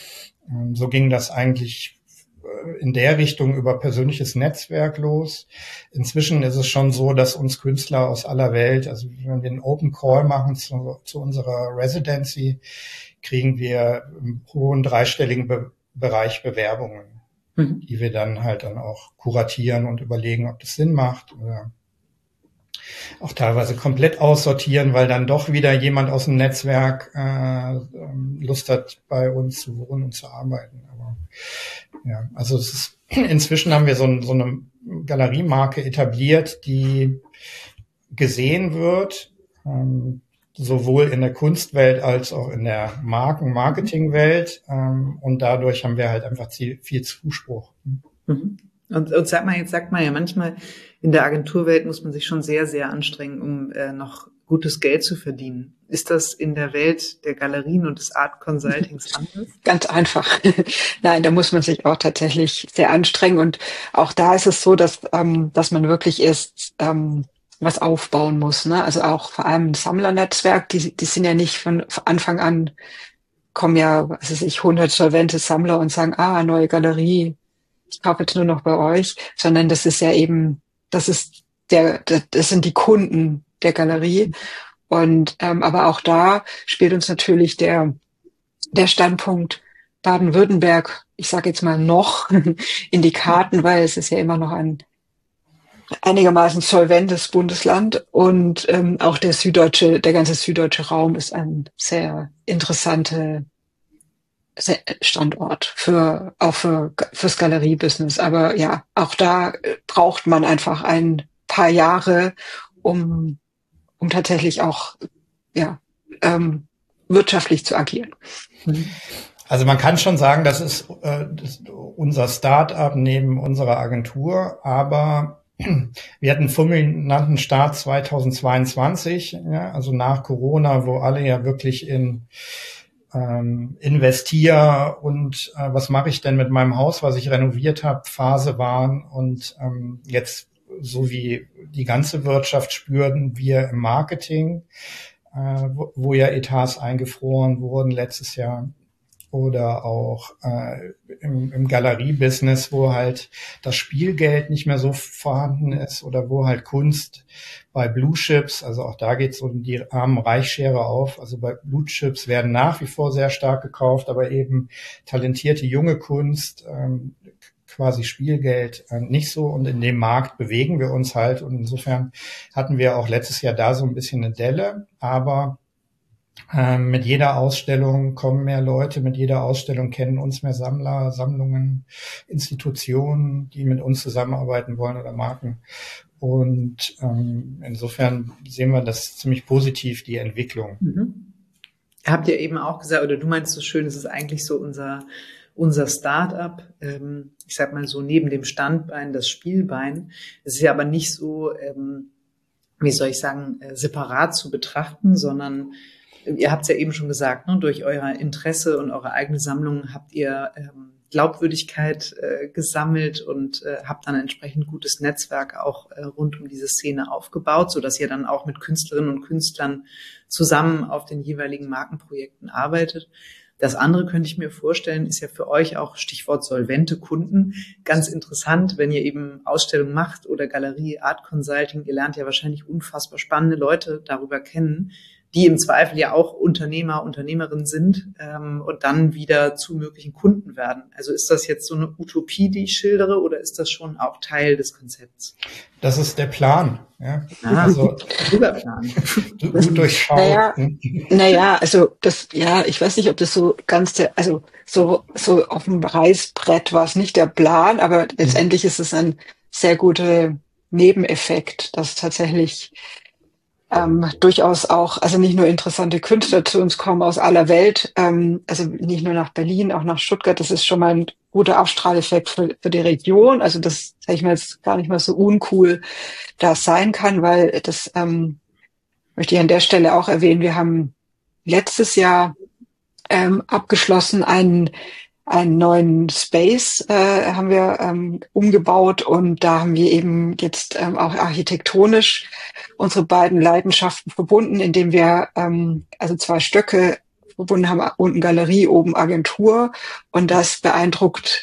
So ging das eigentlich in der Richtung über persönliches Netzwerk los. Inzwischen ist es schon so, dass uns Künstler aus aller Welt, also wenn wir einen Open Call machen zu, zu unserer Residency, kriegen wir im hohen dreistelligen Be- Bereich Bewerbungen, mhm. die wir dann halt dann auch kuratieren und überlegen, ob das Sinn macht oder auch teilweise komplett aussortieren, weil dann doch wieder jemand aus dem Netzwerk äh, Lust hat, bei uns zu wohnen und zu arbeiten. Aber ja, also es ist, inzwischen haben wir so, ein, so eine Galeriemarke etabliert, die gesehen wird, ähm, sowohl in der Kunstwelt als auch in der Marken-Marketing-Welt. Ähm, und dadurch haben wir halt einfach viel Zuspruch. Mhm. Und, und sag mal, jetzt sagt man ja manchmal, in der Agenturwelt muss man sich schon sehr, sehr anstrengen, um äh, noch gutes Geld zu verdienen. Ist das in der Welt der Galerien und des Art Consultings anders? Ganz einfach. Nein, da muss man sich auch tatsächlich sehr anstrengen. Und auch da ist es so, dass, ähm, dass man wirklich erst ähm, was aufbauen muss. Ne? Also auch vor allem ein Sammlernetzwerk, die, die sind ja nicht von Anfang an, kommen ja, was weiß ich, hundert solvente Sammler und sagen, ah, neue Galerie, ich kaufe jetzt nur noch bei euch, sondern das ist ja eben, das ist der, das sind die Kunden der Galerie. Und ähm, aber auch da spielt uns natürlich der der Standpunkt Baden-Württemberg, ich sage jetzt mal noch, in die Karten, weil es ist ja immer noch ein einigermaßen solventes Bundesland und ähm, auch der süddeutsche, der ganze süddeutsche Raum ist ein sehr interessanter Standort für auch für fürs Galeriebusiness. Aber ja, auch da braucht man einfach ein paar Jahre, um um tatsächlich auch ja ähm, wirtschaftlich zu agieren. Also man kann schon sagen, das ist, äh, das ist unser Start-up neben unserer Agentur, aber wir hatten einen fulminanten Start zweitausendzweiundzwanzig, ja, also nach Corona, wo alle ja wirklich in ähm, investier und äh, was mache ich denn mit meinem Haus, was ich renoviert habe, Phase waren und ähm, jetzt so wie die ganze Wirtschaft spüren wir im Marketing, äh, wo, wo ja Etats eingefroren wurden letztes Jahr. Oder auch äh, im, im Galeriebusiness, wo halt das Spielgeld nicht mehr so vorhanden ist oder wo halt Kunst bei Blue Chips, also auch da geht so die Arm-Reich-Schere auf. Also bei Blue Chips werden nach wie vor sehr stark gekauft, aber eben talentierte junge Kunst, ähm, quasi Spielgeld äh, nicht so. Und in dem Markt bewegen wir uns halt. Und insofern hatten wir auch letztes Jahr da so ein bisschen eine Delle, aber Ähm, mit jeder Ausstellung kommen mehr Leute, mit jeder Ausstellung kennen uns mehr Sammler, Sammlungen, Institutionen, die mit uns zusammenarbeiten wollen oder Marken. Und ähm, insofern sehen wir das ziemlich positiv, die Entwicklung. Mhm. Habt ihr eben auch gesagt, oder du meinst so schön, es ist eigentlich so unser unser Start-up, ähm, ich sag mal so neben dem Standbein, das Spielbein. Es ist ja aber nicht so, ähm, wie soll ich sagen, äh, separat zu betrachten, sondern ihr habt es ja eben schon gesagt, ne, durch euer Interesse und eure eigene Sammlung habt ihr ähm, Glaubwürdigkeit äh, gesammelt und äh, habt dann ein entsprechend gutes Netzwerk auch äh, rund um diese Szene aufgebaut, so dass ihr dann auch mit Künstlerinnen und Künstlern zusammen auf den jeweiligen Markenprojekten arbeitet. Das andere könnte ich mir vorstellen, ist ja für euch auch Stichwort solvente Kunden ganz interessant, wenn ihr eben Ausstellungen macht oder Galerie, Art Consulting. Ihr lernt ja wahrscheinlich unfassbar spannende Leute darüber kennen, die im Zweifel ja auch Unternehmer, Unternehmerinnen sind ähm, und dann wieder zu möglichen Kunden werden. Also ist das jetzt so eine Utopie, die ich schildere, oder ist das schon auch Teil des Konzepts? Das ist der Plan. Ja. Ah, also guter Plan. Gut durchschaut. Naja, naja, also das, ja, ich weiß nicht, ob das so ganz, der, also so so auf dem Reißbrett war es nicht der Plan, aber letztendlich ist es ein sehr guter Nebeneffekt, dass tatsächlich ähm, durchaus auch, also nicht nur interessante Künstler zu uns kommen aus aller Welt, ähm, also nicht nur nach Berlin, auch nach Stuttgart. Das ist schon mal ein guter Abstrahleffekt für, für die Region. Also das, sage ich mal, jetzt gar nicht mal so uncool das sein kann, weil das ähm, möchte ich an der Stelle auch erwähnen. Wir haben letztes Jahr ähm, abgeschlossen einen einen neuen Space äh, haben wir ähm, umgebaut und da haben wir eben jetzt ähm, auch architektonisch unsere beiden Leidenschaften verbunden, indem wir ähm, also zwei Stöcke verbunden haben, unten Galerie, oben Agentur, und das beeindruckt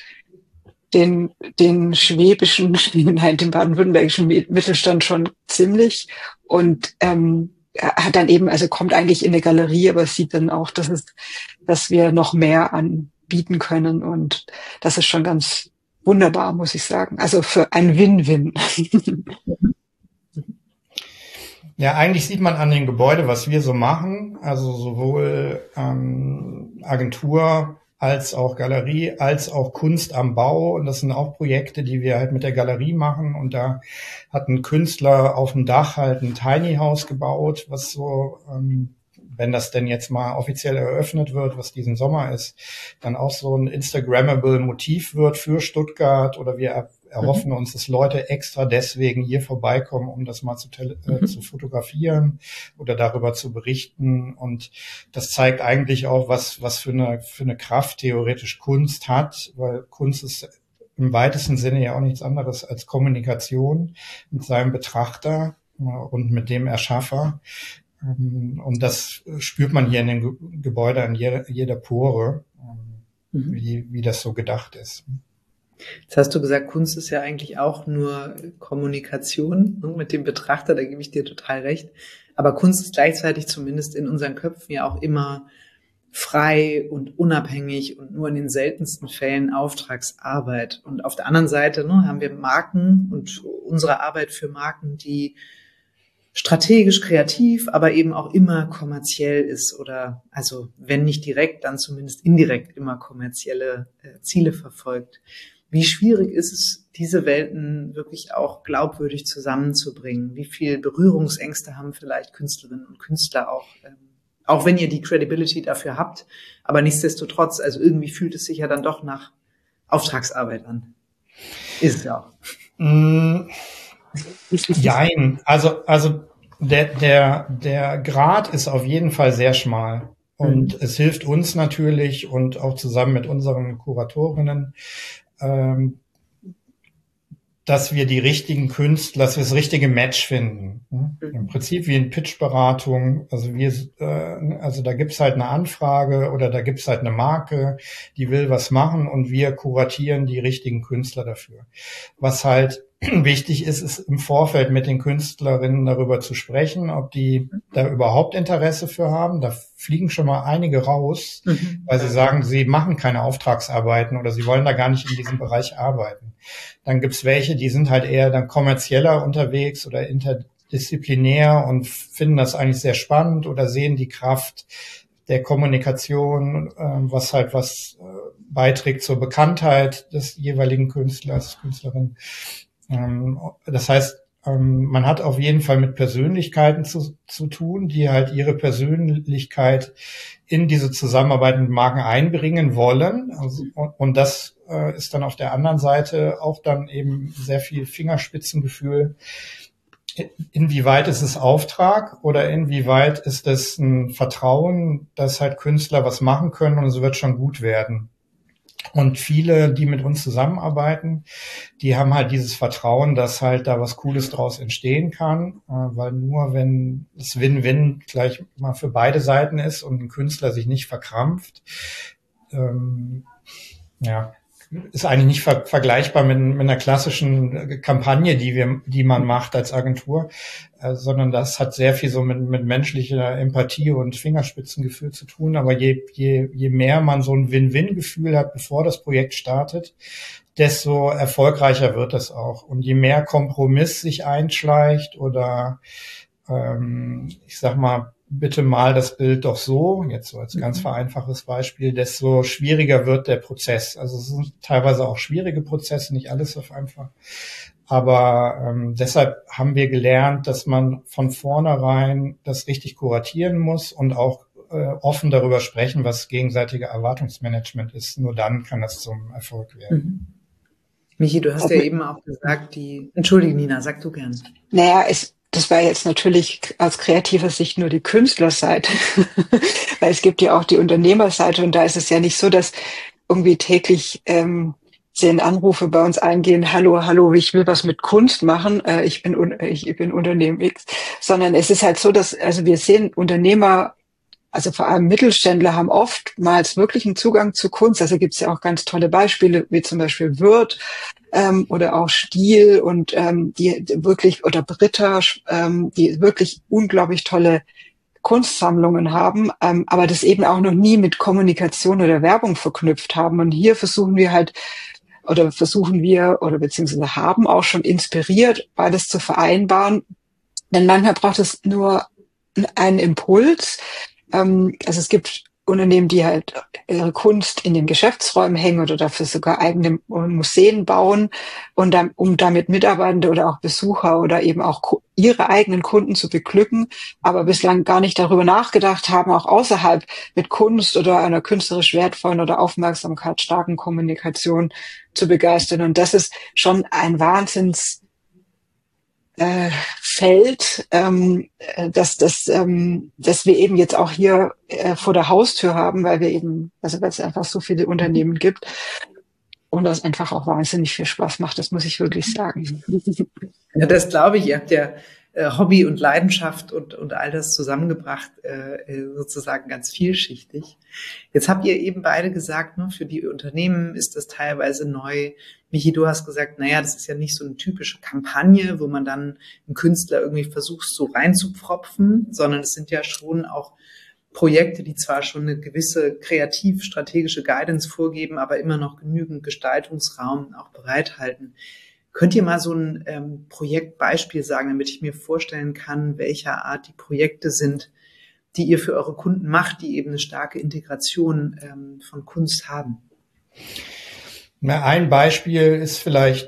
den den schwäbischen, nein, den baden-württembergischen Mittelstand schon ziemlich und ähm, hat dann eben, also kommt eigentlich in eine Galerie, aber sieht dann auch, dass es, dass wir noch mehr an bieten können, und das ist schon ganz wunderbar, muss ich sagen. Also für ein Win-Win. Ja, eigentlich sieht man an dem Gebäude, was wir so machen, also sowohl ähm, Agentur als auch Galerie, als auch Kunst am Bau. Und das sind auch Projekte, die wir halt mit der Galerie machen. Und da hat ein Künstler auf dem Dach halt ein Tiny House gebaut, was so, ähm, wenn das denn jetzt mal offiziell eröffnet wird, was diesen Sommer ist, dann auch so ein Instagrammable Motiv wird für Stuttgart. Oder wir erhoffen mhm. uns, dass Leute extra deswegen hier vorbeikommen, um das mal zu, tele- mhm. äh, zu fotografieren oder darüber zu berichten. Und das zeigt eigentlich auch, was, was für eine, für eine Kraft theoretisch Kunst hat, weil Kunst ist im weitesten Sinne ja auch nichts anderes als Kommunikation mit seinem Betrachter äh, und mit dem Erschaffer. Ähm, und das spürt man hier in den Ge- Gebäuden an jeder, jeder Pore, ähm, mhm. wie, wie das so gedacht ist. Jetzt hast du gesagt, Kunst ist ja eigentlich auch nur Kommunikation mit dem Betrachter, da gebe ich dir total recht. Aber Kunst ist gleichzeitig zumindest in unseren Köpfen ja auch immer frei und unabhängig und nur in den seltensten Fällen Auftragsarbeit. Und auf der anderen Seite ne, haben wir Marken und unsere Arbeit für Marken, die strategisch, kreativ, aber eben auch immer kommerziell ist oder also wenn nicht direkt, dann zumindest indirekt immer kommerzielle äh, Ziele verfolgt. Wie schwierig ist es, diese Welten wirklich auch glaubwürdig zusammenzubringen? Wie viel Berührungsängste haben vielleicht Künstlerinnen und Künstler auch, ähm, auch wenn ihr die Credibility dafür habt, aber nichtsdestotrotz, also irgendwie fühlt es sich ja dann doch nach Auftragsarbeit an. Ist es ja auch. Mm, jein. Also, also der, der, der Grat ist auf jeden Fall sehr schmal. Und mhm. es hilft uns natürlich und auch zusammen mit unseren Kuratorinnen, ähm, dass wir die richtigen Künstler, dass wir das richtige Match finden. Mhm. Im Prinzip wie in Pitch-Beratung. Also wir, äh, also da gibt's halt eine Anfrage oder da gibt's halt eine Marke, die will was machen und wir kuratieren die richtigen Künstler dafür. Was halt wichtig ist, ist im Vorfeld mit den Künstlerinnen darüber zu sprechen, ob die da überhaupt Interesse für haben. Da fliegen schon mal einige raus, mhm. weil sie sagen, sie machen keine Auftragsarbeiten oder sie wollen da gar nicht in diesem Bereich arbeiten. Dann gibt's welche, die sind halt eher dann kommerzieller unterwegs oder interdisziplinär und finden das eigentlich sehr spannend oder sehen die Kraft der Kommunikation, äh, was halt was äh, beiträgt zur Bekanntheit des jeweiligen Künstlers, Künstlerin. Ähm, das heißt, ähm, man hat auf jeden Fall mit Persönlichkeiten zu, zu tun, die halt ihre Persönlichkeit in diese Zusammenarbeit mit Marken einbringen wollen. Also, und, und das äh, ist dann auf der anderen Seite auch dann eben sehr viel Fingerspitzengefühl. Inwieweit ist es Auftrag oder inwieweit ist es ein Vertrauen, dass halt Künstler was machen können und es wird schon gut werden. Und viele, die mit uns zusammenarbeiten, die haben halt dieses Vertrauen, dass halt da was Cooles draus entstehen kann, weil nur wenn das Win-Win gleich mal für beide Seiten ist und ein Künstler sich nicht verkrampft, ähm, ja, ist eigentlich nicht ver- vergleichbar mit, mit einer klassischen Kampagne, die wir, die man macht als Agentur, äh, sondern das hat sehr viel so mit, mit menschlicher Empathie und Fingerspitzengefühl zu tun. Aber je, je, je mehr man so ein Win-Win-Gefühl hat, bevor das Projekt startet, desto erfolgreicher wird es auch. Und je mehr Kompromiss sich einschleicht oder, ähm, ich sag mal, bitte mal das Bild doch so, jetzt so als ganz vereinfachtes Beispiel, desto schwieriger wird der Prozess. Also es sind teilweise auch schwierige Prozesse, nicht alles auf einfach. Aber ähm, deshalb haben wir gelernt, dass man von vornherein das richtig kuratieren muss und auch äh, offen darüber sprechen, was gegenseitige Erwartungsmanagement ist. Nur dann kann das zum Erfolg werden. Mhm. Michi, du hast ja eben auch gesagt, die... Entschuldige, Nina, sag du gern. Naja, es Das war jetzt natürlich aus kreativer Sicht nur die Künstlerseite, weil es gibt ja auch die Unternehmerseite und da ist es ja nicht so, dass irgendwie täglich ähm, zehn Anrufe bei uns eingehen, hallo, hallo, ich will was mit Kunst machen, äh, ich bin ich, ich bin Unternehmen X, sondern es ist halt so, dass also wir sehen Unternehmer, also vor allem Mittelständler haben oftmals wirklich einen Zugang zu Kunst. Also gibt es ja auch ganz tolle Beispiele, wie zum Beispiel Würth ähm, oder auch Stiel und ähm, die wirklich oder Britta, ähm, die wirklich unglaublich tolle Kunstsammlungen haben, ähm, aber das eben auch noch nie mit Kommunikation oder Werbung verknüpft haben. Und hier versuchen wir halt oder versuchen wir oder beziehungsweise haben auch schon inspiriert, beides zu vereinbaren. Denn manchmal braucht es nur einen Impuls. Also es gibt Unternehmen, die halt ihre Kunst in den Geschäftsräumen hängen oder dafür sogar eigene Museen bauen und dann, um damit Mitarbeitende oder auch Besucher oder eben auch ihre eigenen Kunden zu beglücken, aber bislang gar nicht darüber nachgedacht haben, auch außerhalb mit Kunst oder einer künstlerisch wertvollen oder aufmerksamkeitsstarken Kommunikation zu begeistern. Und das ist schon ein Wahnsinns Äh, Feld, ähm, dass, dass, ähm, dass wir eben jetzt auch hier äh, vor der Haustür haben, weil wir eben, also weil es einfach so viele Unternehmen gibt und das einfach auch wahnsinnig viel Spaß macht, das muss ich wirklich sagen. Ja, das glaube ich. Ihr habt ja äh, Hobby und Leidenschaft und, und all das zusammengebracht, äh, sozusagen ganz vielschichtig. Jetzt habt ihr eben beide gesagt, ne, für die Unternehmen ist das teilweise neu. Michi, du hast gesagt, naja, das ist ja nicht so eine typische Kampagne, wo man dann einen Künstler irgendwie versucht, so reinzupfropfen, sondern es sind ja schon auch Projekte, die zwar schon eine gewisse kreativ-strategische Guidance vorgeben, aber immer noch genügend Gestaltungsraum auch bereithalten. Könnt ihr mal so ein ähm, Projektbeispiel sagen, damit ich mir vorstellen kann, welcher Art die Projekte sind, die ihr für eure Kunden macht, die eben eine starke Integration ähm, von Kunst haben? Na, ein Beispiel ist vielleicht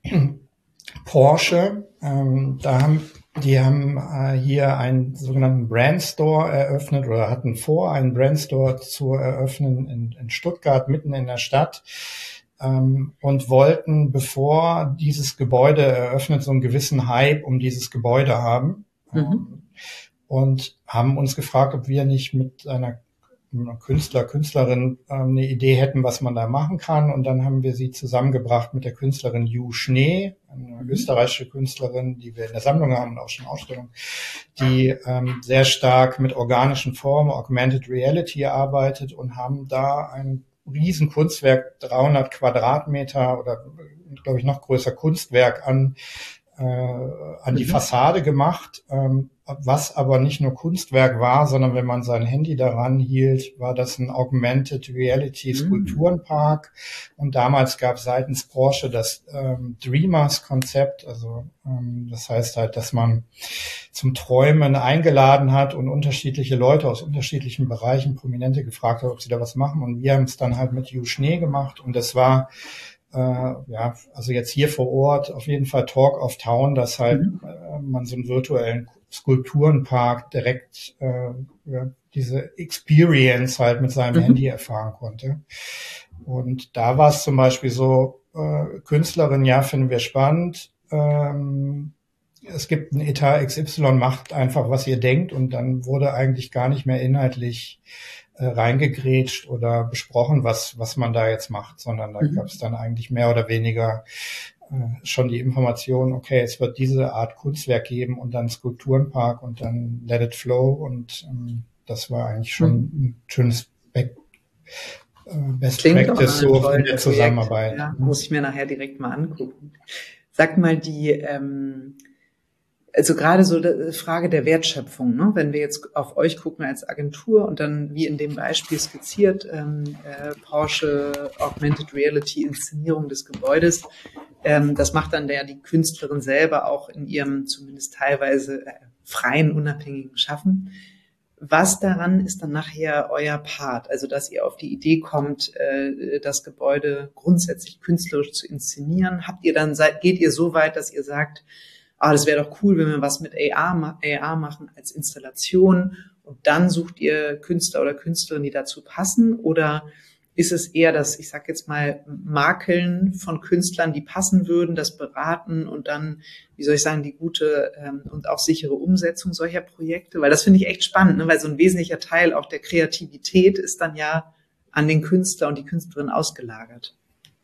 Porsche. Ähm, da haben, die haben äh, hier einen sogenannten Brandstore eröffnet oder hatten vor, einen Brandstore zu eröffnen in, in Stuttgart, mitten in der Stadt. Ähm, und wollten, bevor dieses Gebäude eröffnet, so einen gewissen Hype um dieses Gebäude haben. Mhm. Ähm, und haben uns gefragt, ob wir nicht mit einer Künstler, Künstlerin ähm, eine Idee hätten, was man da machen kann. Und dann haben wir sie zusammengebracht mit der Künstlerin Ju Schnee, eine mhm. österreichische Künstlerin, die wir in der Sammlung haben und auch schon Ausstellung, die ähm, sehr stark mit organischen Formen, Augmented Reality arbeitet und haben da ein riesen Kunstwerk, dreihundert Quadratmeter oder, glaube ich, noch größer Kunstwerk an, äh, an die mhm. Fassade gemacht, ähm, was aber nicht nur Kunstwerk war, sondern wenn man sein Handy daran hielt, war das ein Augmented Reality Skulpturenpark. Mhm. Und damals gab es seitens Porsche das ähm, Dreamers-Konzept, also ähm, das heißt halt, dass man zum Träumen eingeladen hat und unterschiedliche Leute aus unterschiedlichen Bereichen, Prominente, gefragt hat, ob sie da was machen. Und wir haben es dann halt mit Ju Schnee gemacht. Und das war, äh, ja, also jetzt hier vor Ort auf jeden Fall Talk of Town, dass halt mhm. äh, man so einen virtuellen Skulpturenpark direkt äh, ja, diese Experience halt mit seinem mhm. Handy erfahren konnte. Und da war es zum Beispiel so, äh, Künstlerin, ja, finden wir spannend. Ähm, es gibt ein Etat X Y, macht einfach, was ihr denkt, und dann wurde eigentlich gar nicht mehr inhaltlich äh, reingegrätscht oder besprochen, was was man da jetzt macht, sondern da mhm. gab es dann eigentlich mehr oder weniger äh, schon die Information, okay, es wird diese Art Kunstwerk geben und dann Skulpturenpark und dann Let It Flow, und ähm, das war eigentlich schon mhm. ein schönes Back, äh, Best Klingt Practice so in der Zusammenarbeit. Ja, muss ich mir nachher direkt mal angucken. Sag mal, die ähm, also gerade so die Frage der Wertschöpfung, ne? Wenn wir jetzt auf euch gucken als Agentur und dann wie in dem Beispiel skizziert, ähm, äh, Porsche Augmented Reality Inszenierung des Gebäudes, ähm, das macht dann der die Künstlerin selber auch in ihrem zumindest teilweise äh, freien, unabhängigen Schaffen. Was daran ist dann nachher euer Part? Also, dass ihr auf die Idee kommt, äh, das Gebäude grundsätzlich künstlerisch zu inszenieren. Habt ihr dann, seid, geht ihr so weit, dass ihr sagt, ah, das wäre doch cool, wenn wir was mit A R, A R machen als Installation, und dann sucht ihr Künstler oder Künstlerinnen, die dazu passen? Oder ist es eher das, ich sag jetzt mal, Makeln von Künstlern, die passen würden, das Beraten und dann, wie soll ich sagen, die gute ähm, und auch sichere Umsetzung solcher Projekte? Weil das finde ich echt spannend, ne? Weil so ein wesentlicher Teil auch der Kreativität ist dann ja an den Künstler und die Künstlerin ausgelagert.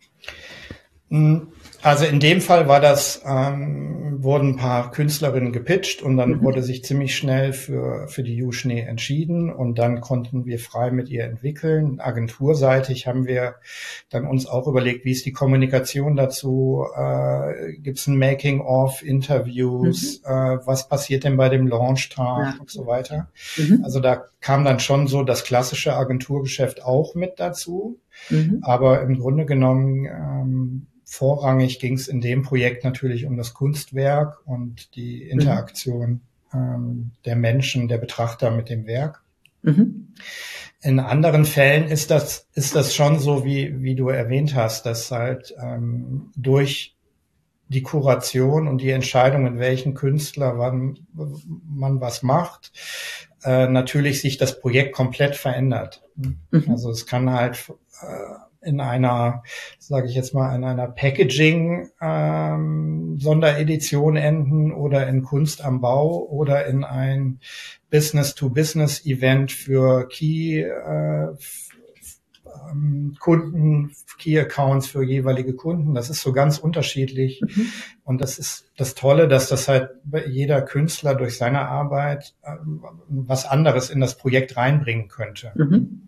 Also in dem Fall war das, ähm, wurden ein paar Künstlerinnen gepitcht und dann mhm. wurde sich ziemlich schnell für für die Ju Schnee entschieden, und dann konnten wir frei mit ihr entwickeln. Agenturseitig haben wir dann uns auch überlegt, wie ist die Kommunikation dazu, äh, gibt es ein Making-of, Interviews, mhm. äh, was passiert denn bei dem Launchtag ja. und so weiter. Mhm. Also da kam dann schon so das klassische Agenturgeschäft auch mit dazu, mhm. aber im Grunde genommen ähm, vorrangig ging es in dem Projekt natürlich um das Kunstwerk und die Interaktion mhm. ähm, der Menschen, der Betrachter mit dem Werk. Mhm. In anderen Fällen ist das, ist das schon so, wie, wie du erwähnt hast, dass halt ähm, durch die Kuration und die Entscheidung, in welchen Künstler wann man was macht, äh, natürlich sich das Projekt komplett verändert. Mhm. Also es kann halt äh, in einer, sage ich jetzt mal, in einer Packaging-Sonderedition ähm, enden oder in Kunst am Bau oder in ein Business-to-Business-Event für Key äh, ähm, Kunden, Key-Accounts für jeweilige Kunden. Das ist so ganz unterschiedlich. Mhm. Und das ist das Tolle, dass das halt jeder Künstler durch seine Arbeit ähm, was anderes in das Projekt reinbringen könnte. Mhm.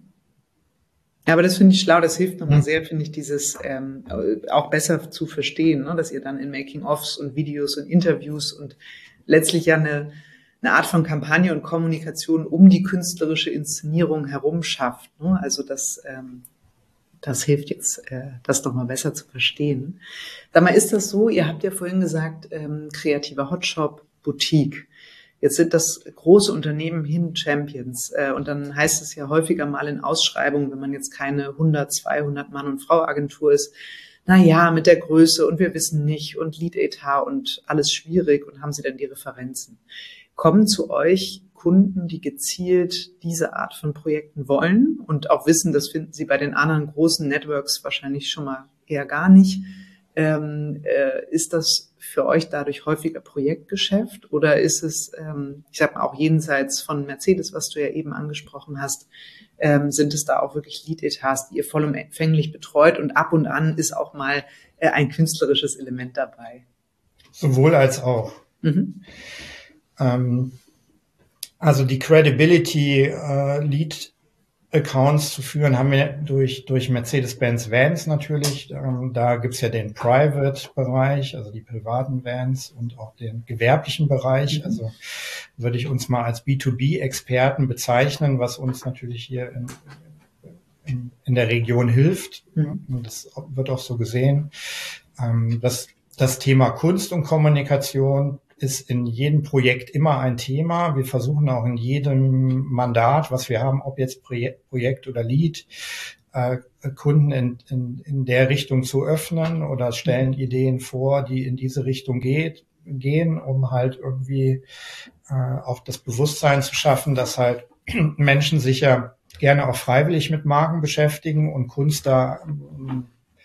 Ja, aber das finde ich schlau, das hilft nochmal sehr, finde ich, dieses ähm, auch besser zu verstehen, ne? Dass ihr dann in Making-ofs und Videos und Interviews und letztlich ja eine, eine Art von Kampagne und Kommunikation um die künstlerische Inszenierung herum schafft. Ne? Also das, ähm, das hilft jetzt, äh, das nochmal besser zu verstehen. Sag mal, ist das so, ihr habt ja vorhin gesagt, ähm, kreativer Hotshop, Boutique. Jetzt sind das große Unternehmen Hidden Champions. Äh, und dann heißt es ja häufiger mal in Ausschreibungen, wenn man jetzt keine hundert, zweihundert Mann- und Frau-Agentur ist, na ja, mit der Größe und wir wissen nicht und Lead-Etat und alles schwierig und haben Sie denn die Referenzen? Kommen zu euch Kunden, die gezielt diese Art von Projekten wollen und auch wissen, das finden sie bei den anderen großen Networks wahrscheinlich schon mal eher gar nicht. Ähm, äh, ist das für euch dadurch häufiger Projektgeschäft oder ist es, ähm, ich sag mal auch jenseits von Mercedes, was du ja eben angesprochen hast, ähm, sind es da auch wirklich Lead-Etats, die ihr vollumfänglich betreut und ab und an ist auch mal äh, ein künstlerisches Element dabei? Sowohl als auch. Mhm. Ähm, also die Credibility äh, Lead Accounts zu führen, haben wir durch durch Mercedes-Benz Vans natürlich. Ähm, da gibt's ja den Private-Bereich, also die privaten Vans und auch den gewerblichen Bereich. Mhm. Also würde ich uns mal als B zwei B-Experten bezeichnen, was uns natürlich hier in, in, in der Region hilft. Mhm. Und das wird auch so gesehen. Ähm, das, das Thema Kunst und Kommunikation ist in jedem Projekt immer ein Thema. Wir versuchen auch in jedem Mandat, was wir haben, ob jetzt Projekt oder Lead, äh, Kunden in, in, in der Richtung zu öffnen oder stellen Ideen vor, die in diese Richtung geht, gehen, um halt irgendwie äh, auch das Bewusstsein zu schaffen, dass halt Menschen sich ja gerne auch freiwillig mit Marken beschäftigen und Kunst da ähm,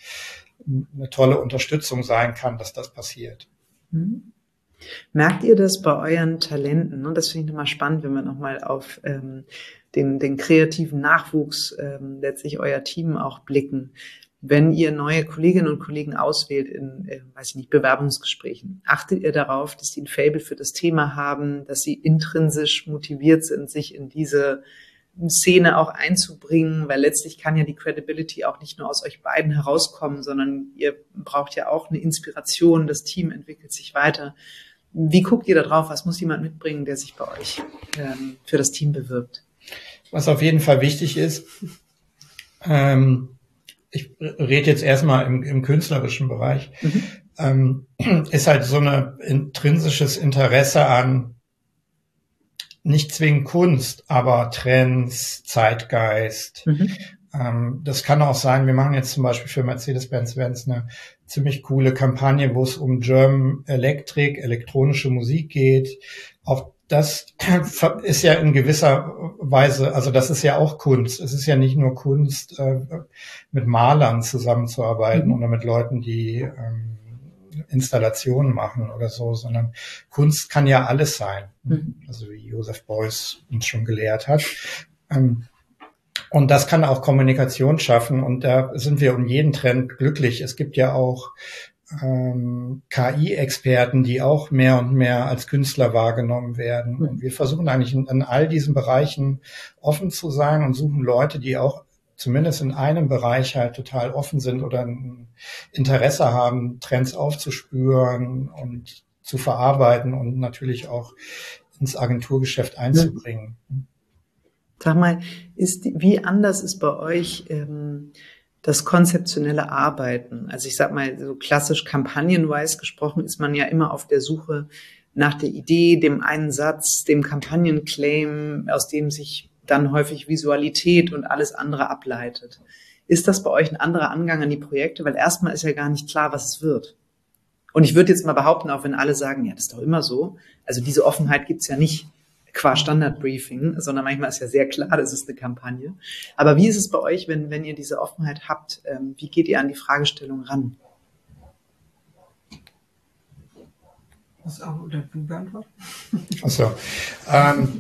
eine tolle Unterstützung sein kann, dass das passiert. Mhm. Merkt ihr das bei euren Talenten? Und das finde ich nochmal spannend, wenn wir nochmal auf ähm, den, den kreativen Nachwuchs ähm, letztlich euer Team auch blicken. Wenn ihr neue Kolleginnen und Kollegen auswählt in, äh, weiß ich nicht, Bewerbungsgesprächen, achtet ihr darauf, dass die ein Faible für das Thema haben, dass sie intrinsisch motiviert sind, sich in diese Szene auch einzubringen, weil letztlich kann ja die Credibility auch nicht nur aus euch beiden herauskommen, sondern ihr braucht ja auch eine Inspiration, das Team entwickelt sich weiter. Wie guckt ihr da drauf? Was muss jemand mitbringen, der sich bei euch ähm, für das Team bewirbt? Was auf jeden Fall wichtig ist, ähm, ich rede jetzt erstmal im, im künstlerischen Bereich, mhm. ähm, ist halt so ein intrinsisches Interesse an nicht zwingend Kunst, aber Trends, Zeitgeist. Mhm. Ähm, das kann auch sein, wir machen jetzt zum Beispiel für Mercedes-Benz Vans eine ziemlich coole Kampagne, wo es um German Electric, elektronische Musik geht. Auch das ist ja in gewisser Weise, also das ist ja auch Kunst. Es ist ja nicht nur Kunst, äh, mit Malern zusammenzuarbeiten, mhm. oder mit Leuten, die ähm, Installationen machen oder so, sondern Kunst kann ja alles sein. Mhm. Also wie Joseph Beuys uns schon gelehrt hat. Ähm, Und das kann auch Kommunikation schaffen. Und da sind wir um jeden Trend glücklich. Es gibt ja auch ähm, K I-Experten, die auch mehr und mehr als Künstler wahrgenommen werden. Und wir versuchen eigentlich in, in all diesen Bereichen offen zu sein und suchen Leute, die auch zumindest in einem Bereich halt total offen sind oder ein Interesse haben, Trends aufzuspüren und zu verarbeiten und natürlich auch ins Agenturgeschäft einzubringen. Mhm. Sag mal, ist, wie anders ist bei euch ähm, das konzeptionelle Arbeiten? Also ich sag mal, so klassisch kampagnenweise gesprochen ist man ja immer auf der Suche nach der Idee, dem einen Satz, dem Kampagnenclaim, aus dem sich dann häufig Visualität und alles andere ableitet. Ist das bei euch ein anderer Angang an die Projekte? Weil erstmal ist ja gar nicht klar, was es wird. Und ich würde jetzt mal behaupten, auch wenn alle sagen, ja, das ist doch immer so, also diese Offenheit gibt's ja nicht qua Standardbriefing, sondern manchmal ist ja sehr klar, das ist eine Kampagne. Aber wie ist es bei euch, wenn, wenn ihr diese Offenheit habt? Ähm, wie geht ihr an die Fragestellung ran? Das auch oder du beantworten? Ach so. Ähm,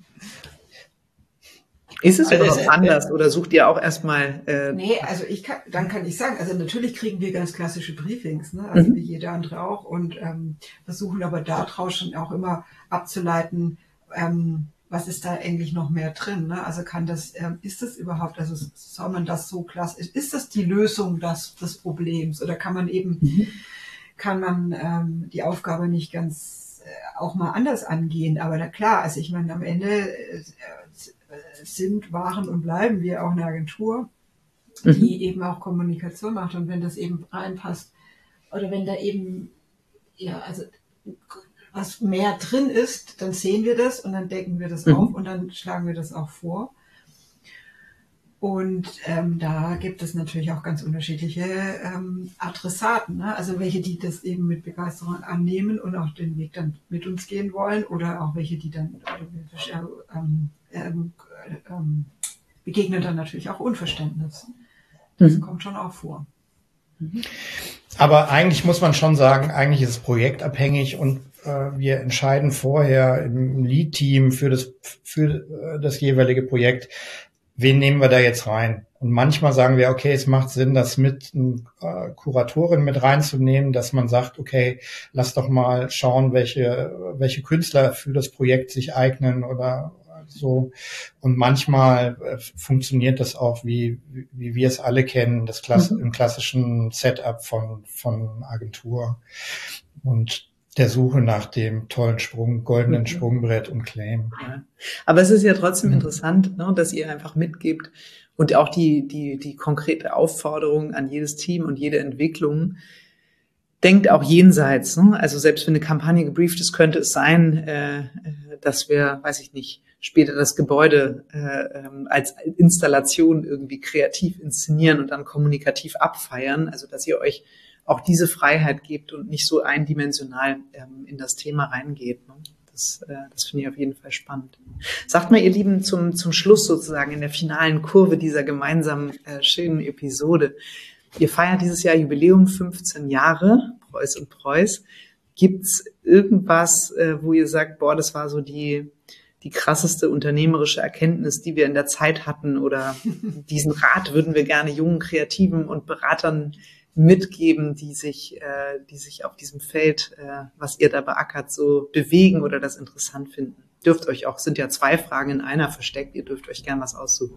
Ist es also überhaupt es, anders oder sucht ihr auch erstmal... Äh, nee, also ich kann, dann kann ich sagen, also natürlich kriegen wir ganz klassische Briefings, ne? Also mhm. wie jeder andere auch und ähm, versuchen aber daraus schon auch immer abzuleiten, ähm, was ist da eigentlich noch mehr drin, ne? Also kann das, ähm, ist das überhaupt, also soll man das so klassisch, ist das die Lösung des, des Problems oder kann man eben, mhm. kann man ähm, die Aufgabe nicht ganz äh, auch mal anders angehen, aber na klar, also ich meine am Ende äh, sind, waren und bleiben wir auch eine Agentur, die mhm. eben auch Kommunikation macht und wenn das eben reinpasst oder wenn da eben, ja, also was mehr drin ist, dann sehen wir das und dann decken wir das mhm. auf und dann schlagen wir das auch vor. Und ähm, da gibt es natürlich auch ganz unterschiedliche ähm, Adressaten, ne? Also welche, die das eben mit Begeisterung annehmen und auch den Weg dann mit uns gehen wollen oder auch welche, die dann äh, ähm, ähm, ähm, begegnen dann natürlich auch Unverständnis. Das mhm. kommt schon auch vor. Mhm. Aber eigentlich muss man schon sagen, eigentlich ist es projektabhängig und äh, wir entscheiden vorher im Lead-Team für das, für das jeweilige Projekt, wen nehmen wir da jetzt rein? Und manchmal sagen wir, okay, es macht Sinn, das mit äh, Kuratorin mit reinzunehmen, dass man sagt, okay, lass doch mal schauen, welche, welche Künstler für das Projekt sich eignen oder so. Und manchmal äh, funktioniert das auch, wie, wie, wie wir es alle kennen, das Klasse, mhm. im klassischen Setup von, von Agentur und der Suche nach dem tollen Sprung, goldenen mhm. Sprungbrett und Claim. Ja. Aber es ist ja trotzdem mhm. interessant, ne, dass ihr einfach mitgebt und auch die, die, die konkrete Aufforderung an jedes Team und jede Entwicklung. Denkt auch jenseits, ne? Also selbst wenn eine Kampagne gebrieft ist, könnte es sein, äh, dass wir, weiß ich nicht, später das Gebäude äh, als Installation irgendwie kreativ inszenieren und dann kommunikativ abfeiern. Also dass ihr euch auch diese Freiheit gebt und nicht so eindimensional ähm, in das Thema reingeht. Ne? Das, äh, das finde ich auf jeden Fall spannend. Sagt mal, ihr Lieben, zum, zum Schluss sozusagen in der finalen Kurve dieser gemeinsamen äh, schönen Episode. Ihr feiert dieses Jahr Jubiläum, fünfzehn Jahre, Preuß und Preuß. Gibt's irgendwas, äh, wo ihr sagt, boah, das war so die, die krasseste unternehmerische Erkenntnis, die wir in der Zeit hatten, oder diesen Rat würden wir gerne jungen Kreativen und Beratern mitgeben, die sich, äh, die sich auf diesem Feld, äh, was ihr da beackert, so bewegen oder das interessant finden? Dürft euch auch, sind ja zwei Fragen in einer versteckt, ihr dürft euch gern was aussuchen.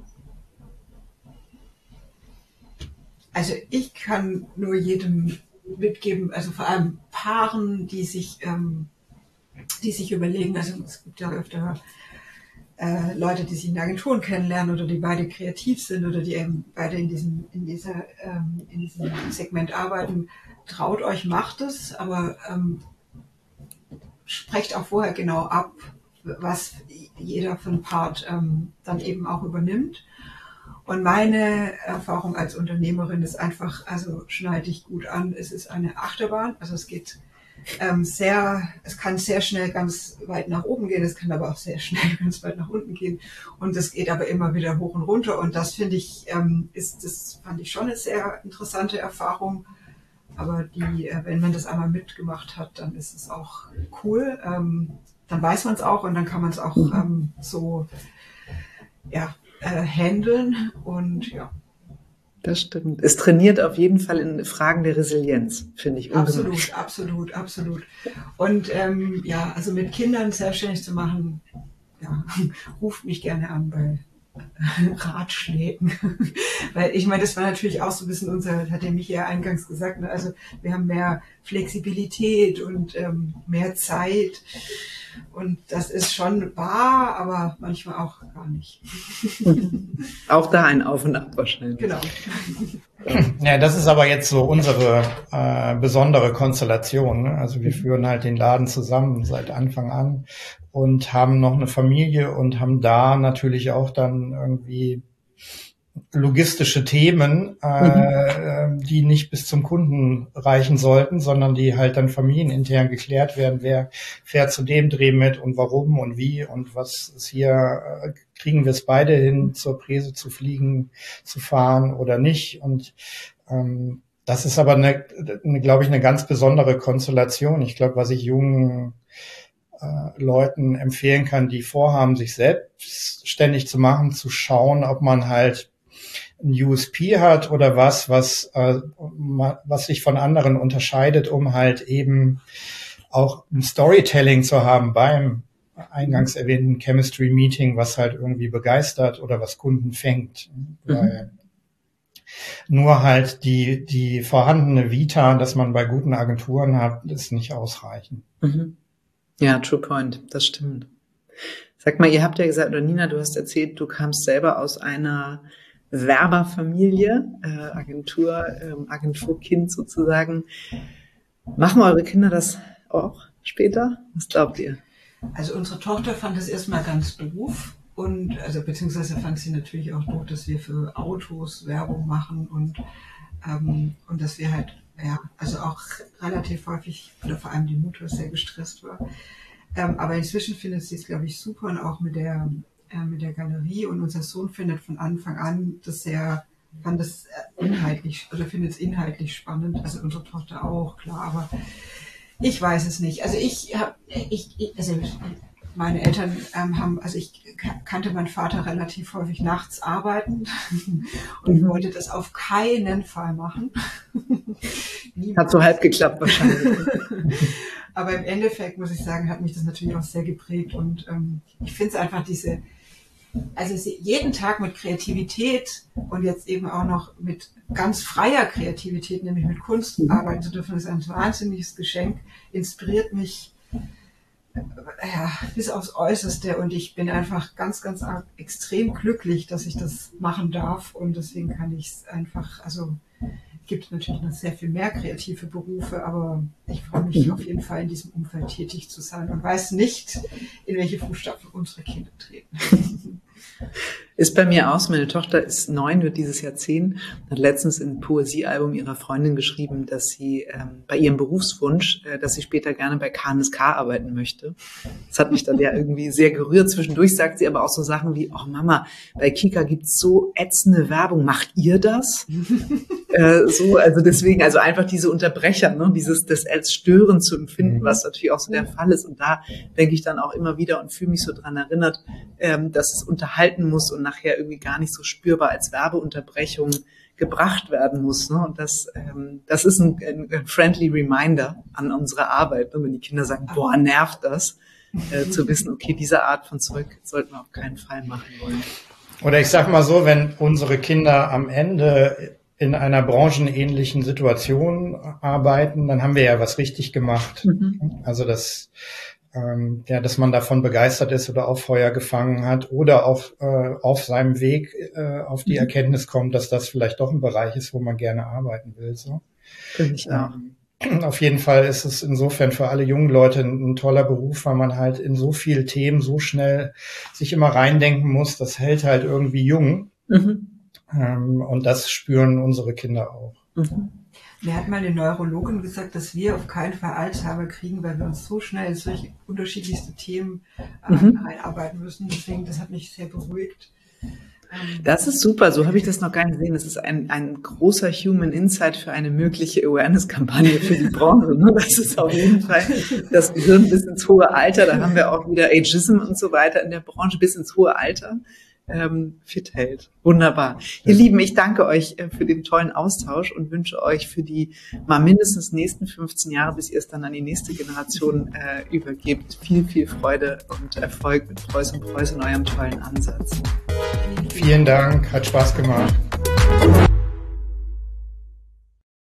Also ich kann nur jedem mitgeben, also vor allem Paaren, die sich, ähm, die sich überlegen, also es gibt ja öfter äh, Leute, die sich in Agenturen kennenlernen oder die beide kreativ sind oder die eben beide in diesem, in dieser, ähm, in diesem Segment arbeiten. Traut euch, macht es, aber ähm, sprecht auch vorher genau ab, was jeder für einen Part ähm, dann eben auch übernimmt. Und meine Erfahrung als Unternehmerin ist einfach, also schneide ich gut an, es ist eine Achterbahn, also es geht ähm, sehr, es kann sehr schnell ganz weit nach oben gehen, es kann aber auch sehr schnell ganz weit nach unten gehen und es geht aber immer wieder hoch und runter und das finde ich, ähm, ist, das fand ich schon eine sehr interessante Erfahrung, aber die, äh, wenn man das einmal mitgemacht hat, dann ist es auch cool, ähm, dann weiß man es auch und dann kann man es auch ähm, so, ja, Äh, handeln und ja. Das stimmt. Es trainiert auf jeden Fall in Fragen der Resilienz, finde ich. Absolut, ungemein. absolut, absolut. Und ähm, ja, also mit Kindern selbstständig zu machen, ja, ruft mich gerne an bei Ratschlägen. Weil ich meine, das war natürlich auch so ein bisschen unser, hat der Michi ja eingangs gesagt, ne? Also wir haben mehr Flexibilität und ähm, mehr Zeit. Und das ist schon wahr, aber manchmal auch gar nicht. Auch da ein Auf und Ab wahrscheinlich. Genau. Ja, das ist aber jetzt so unsere äh, besondere Konstellation. Ne? Also wir führen halt den Laden zusammen seit Anfang an und haben noch eine Familie und haben da natürlich auch dann irgendwie logistische Themen, äh, mhm. die nicht bis zum Kunden reichen sollten, sondern die halt dann familienintern geklärt werden. Wer fährt zu dem Dreh mit und warum und wie und was ist hier, äh, kriegen wir es beide hin, zur Präse zu fliegen, zu fahren oder nicht. Und ähm, das ist aber eine, eine glaube ich, eine ganz besondere Konstellation. Ich glaube, was ich jungen äh, Leuten empfehlen kann, die vorhaben, sich selbstständig zu machen, zu schauen, ob man halt ein U S P hat oder was, was, äh, was sich von anderen unterscheidet, um halt eben auch ein Storytelling zu haben beim eingangs erwähnten Chemistry Meeting, was halt irgendwie begeistert oder was Kunden fängt. Mhm. Weil nur halt die, die vorhandene Vita, dass man bei guten Agenturen hat, ist nicht ausreichend. Mhm. Ja, true point. Das stimmt. Sag mal, ihr habt ja gesagt, oder Nina, du hast erzählt, du kamst selber aus einer Werberfamilie, äh, Agentur, ähm, Agenturkind sozusagen. Machen eure Kinder das auch später? Was glaubt ihr? Also unsere Tochter fand es erstmal ganz doof und also beziehungsweise fand sie natürlich auch doof, dass wir für Autos Werbung machen und ähm, und dass wir halt ja also auch relativ häufig oder vor allem die Mutter sehr gestresst war. Ähm, aber inzwischen findet sie es, glaube ich, super und auch mit der mit der Galerie und unser Sohn findet von Anfang an das sehr, fand das inhaltlich, oder findet es inhaltlich spannend, also unsere Tochter auch, klar, aber ich weiß es nicht. Also ich habe, ich, ich, also meine Eltern ähm, haben, also ich kannte meinen Vater relativ häufig nachts arbeiten und mhm. wollte das auf keinen Fall machen. Hat so halb geklappt wahrscheinlich. Aber im Endeffekt muss ich sagen, hat mich das natürlich auch sehr geprägt und ähm, ich finde es einfach diese, also jeden Tag mit Kreativität und jetzt eben auch noch mit ganz freier Kreativität, nämlich mit Kunst mhm. arbeiten zu dürfen, ist ein wahnsinniges Geschenk, inspiriert mich ja, bis aufs Äußerste und ich bin einfach ganz, ganz extrem glücklich, dass ich das machen darf und deswegen kann ich es einfach, also gibt natürlich noch sehr viel mehr kreative Berufe, aber ich freue mich auf jeden Fall in diesem Umfeld tätig zu sein und weiß nicht, in welche Fußstapfen unsere Kinder treten. Ist bei mir aus. Meine Tochter ist neun, wird dieses Jahr zehn, hat letztens in ein Poesiealbum ihrer Freundin geschrieben, dass sie ähm, bei ihrem Berufswunsch, äh, dass sie später gerne bei K N S K arbeiten möchte. Das hat mich dann ja irgendwie sehr gerührt. Zwischendurch sagt sie aber auch so Sachen wie, oh Mama, bei Kika gibt's so ätzende Werbung, macht ihr das? äh, so, also deswegen, also einfach diese Unterbrecher, ne, dieses, das als störend zu empfinden, was natürlich auch so der Fall ist. Und da denke ich dann auch immer wieder und fühle mich so dran erinnert, ähm, dass es unterhalten muss und nachher irgendwie gar nicht so spürbar als Werbeunterbrechung gebracht werden muss. Ne? Und das, ähm, das ist ein, ein friendly Reminder an unsere Arbeit, ne? Wenn die Kinder sagen, boah, nervt das, äh, zu wissen, okay, diese Art von Zeug sollten wir auf keinen Fall machen wollen. Oder ich sag mal so, wenn unsere Kinder am Ende in einer branchenähnlichen Situation arbeiten, dann haben wir ja was richtig gemacht. Mhm. Also das ja, dass man davon begeistert ist oder auf Feuer gefangen hat oder auf, äh, auf seinem Weg äh, auf die Erkenntnis kommt, dass das vielleicht doch ein Bereich ist, wo man gerne arbeiten will. So. Finde ich auch. Ähm, auf jeden Fall ist es insofern für alle jungen Leute ein, ein toller Beruf, weil man halt in so viele Themen so schnell sich immer reindenken muss. Das hält halt irgendwie jung. Mhm. Ähm, und das spüren unsere Kinder auch. Mhm. Mir hat mal eine Neurologin gesagt, dass wir auf keinen Fall Alzheimer kriegen, weil wir uns so schnell in solche unterschiedlichste Themen äh, mhm. einarbeiten müssen. Deswegen, das hat mich sehr beruhigt. Ähm, das ist super, so habe ich das noch gar nicht gesehen. Das ist ein, ein großer Human Insight für eine mögliche Awareness-Kampagne für die Branche. Ne? Das ist auf jeden Fall das Gehirn bis ins hohe Alter. Da haben wir auch wieder Ageism und so weiter in der Branche bis ins hohe Alter. Ähm, fit hält. Wunderbar. Ihr Lieben, ich danke euch äh, für den tollen Austausch und wünsche euch für die mal mindestens nächsten fünfzehn Jahre, bis ihr es dann an die nächste Generation äh, übergebt, viel, viel Freude und Erfolg mit Preuß und Preuß in eurem tollen Ansatz. Vielen Dank, hat Spaß gemacht.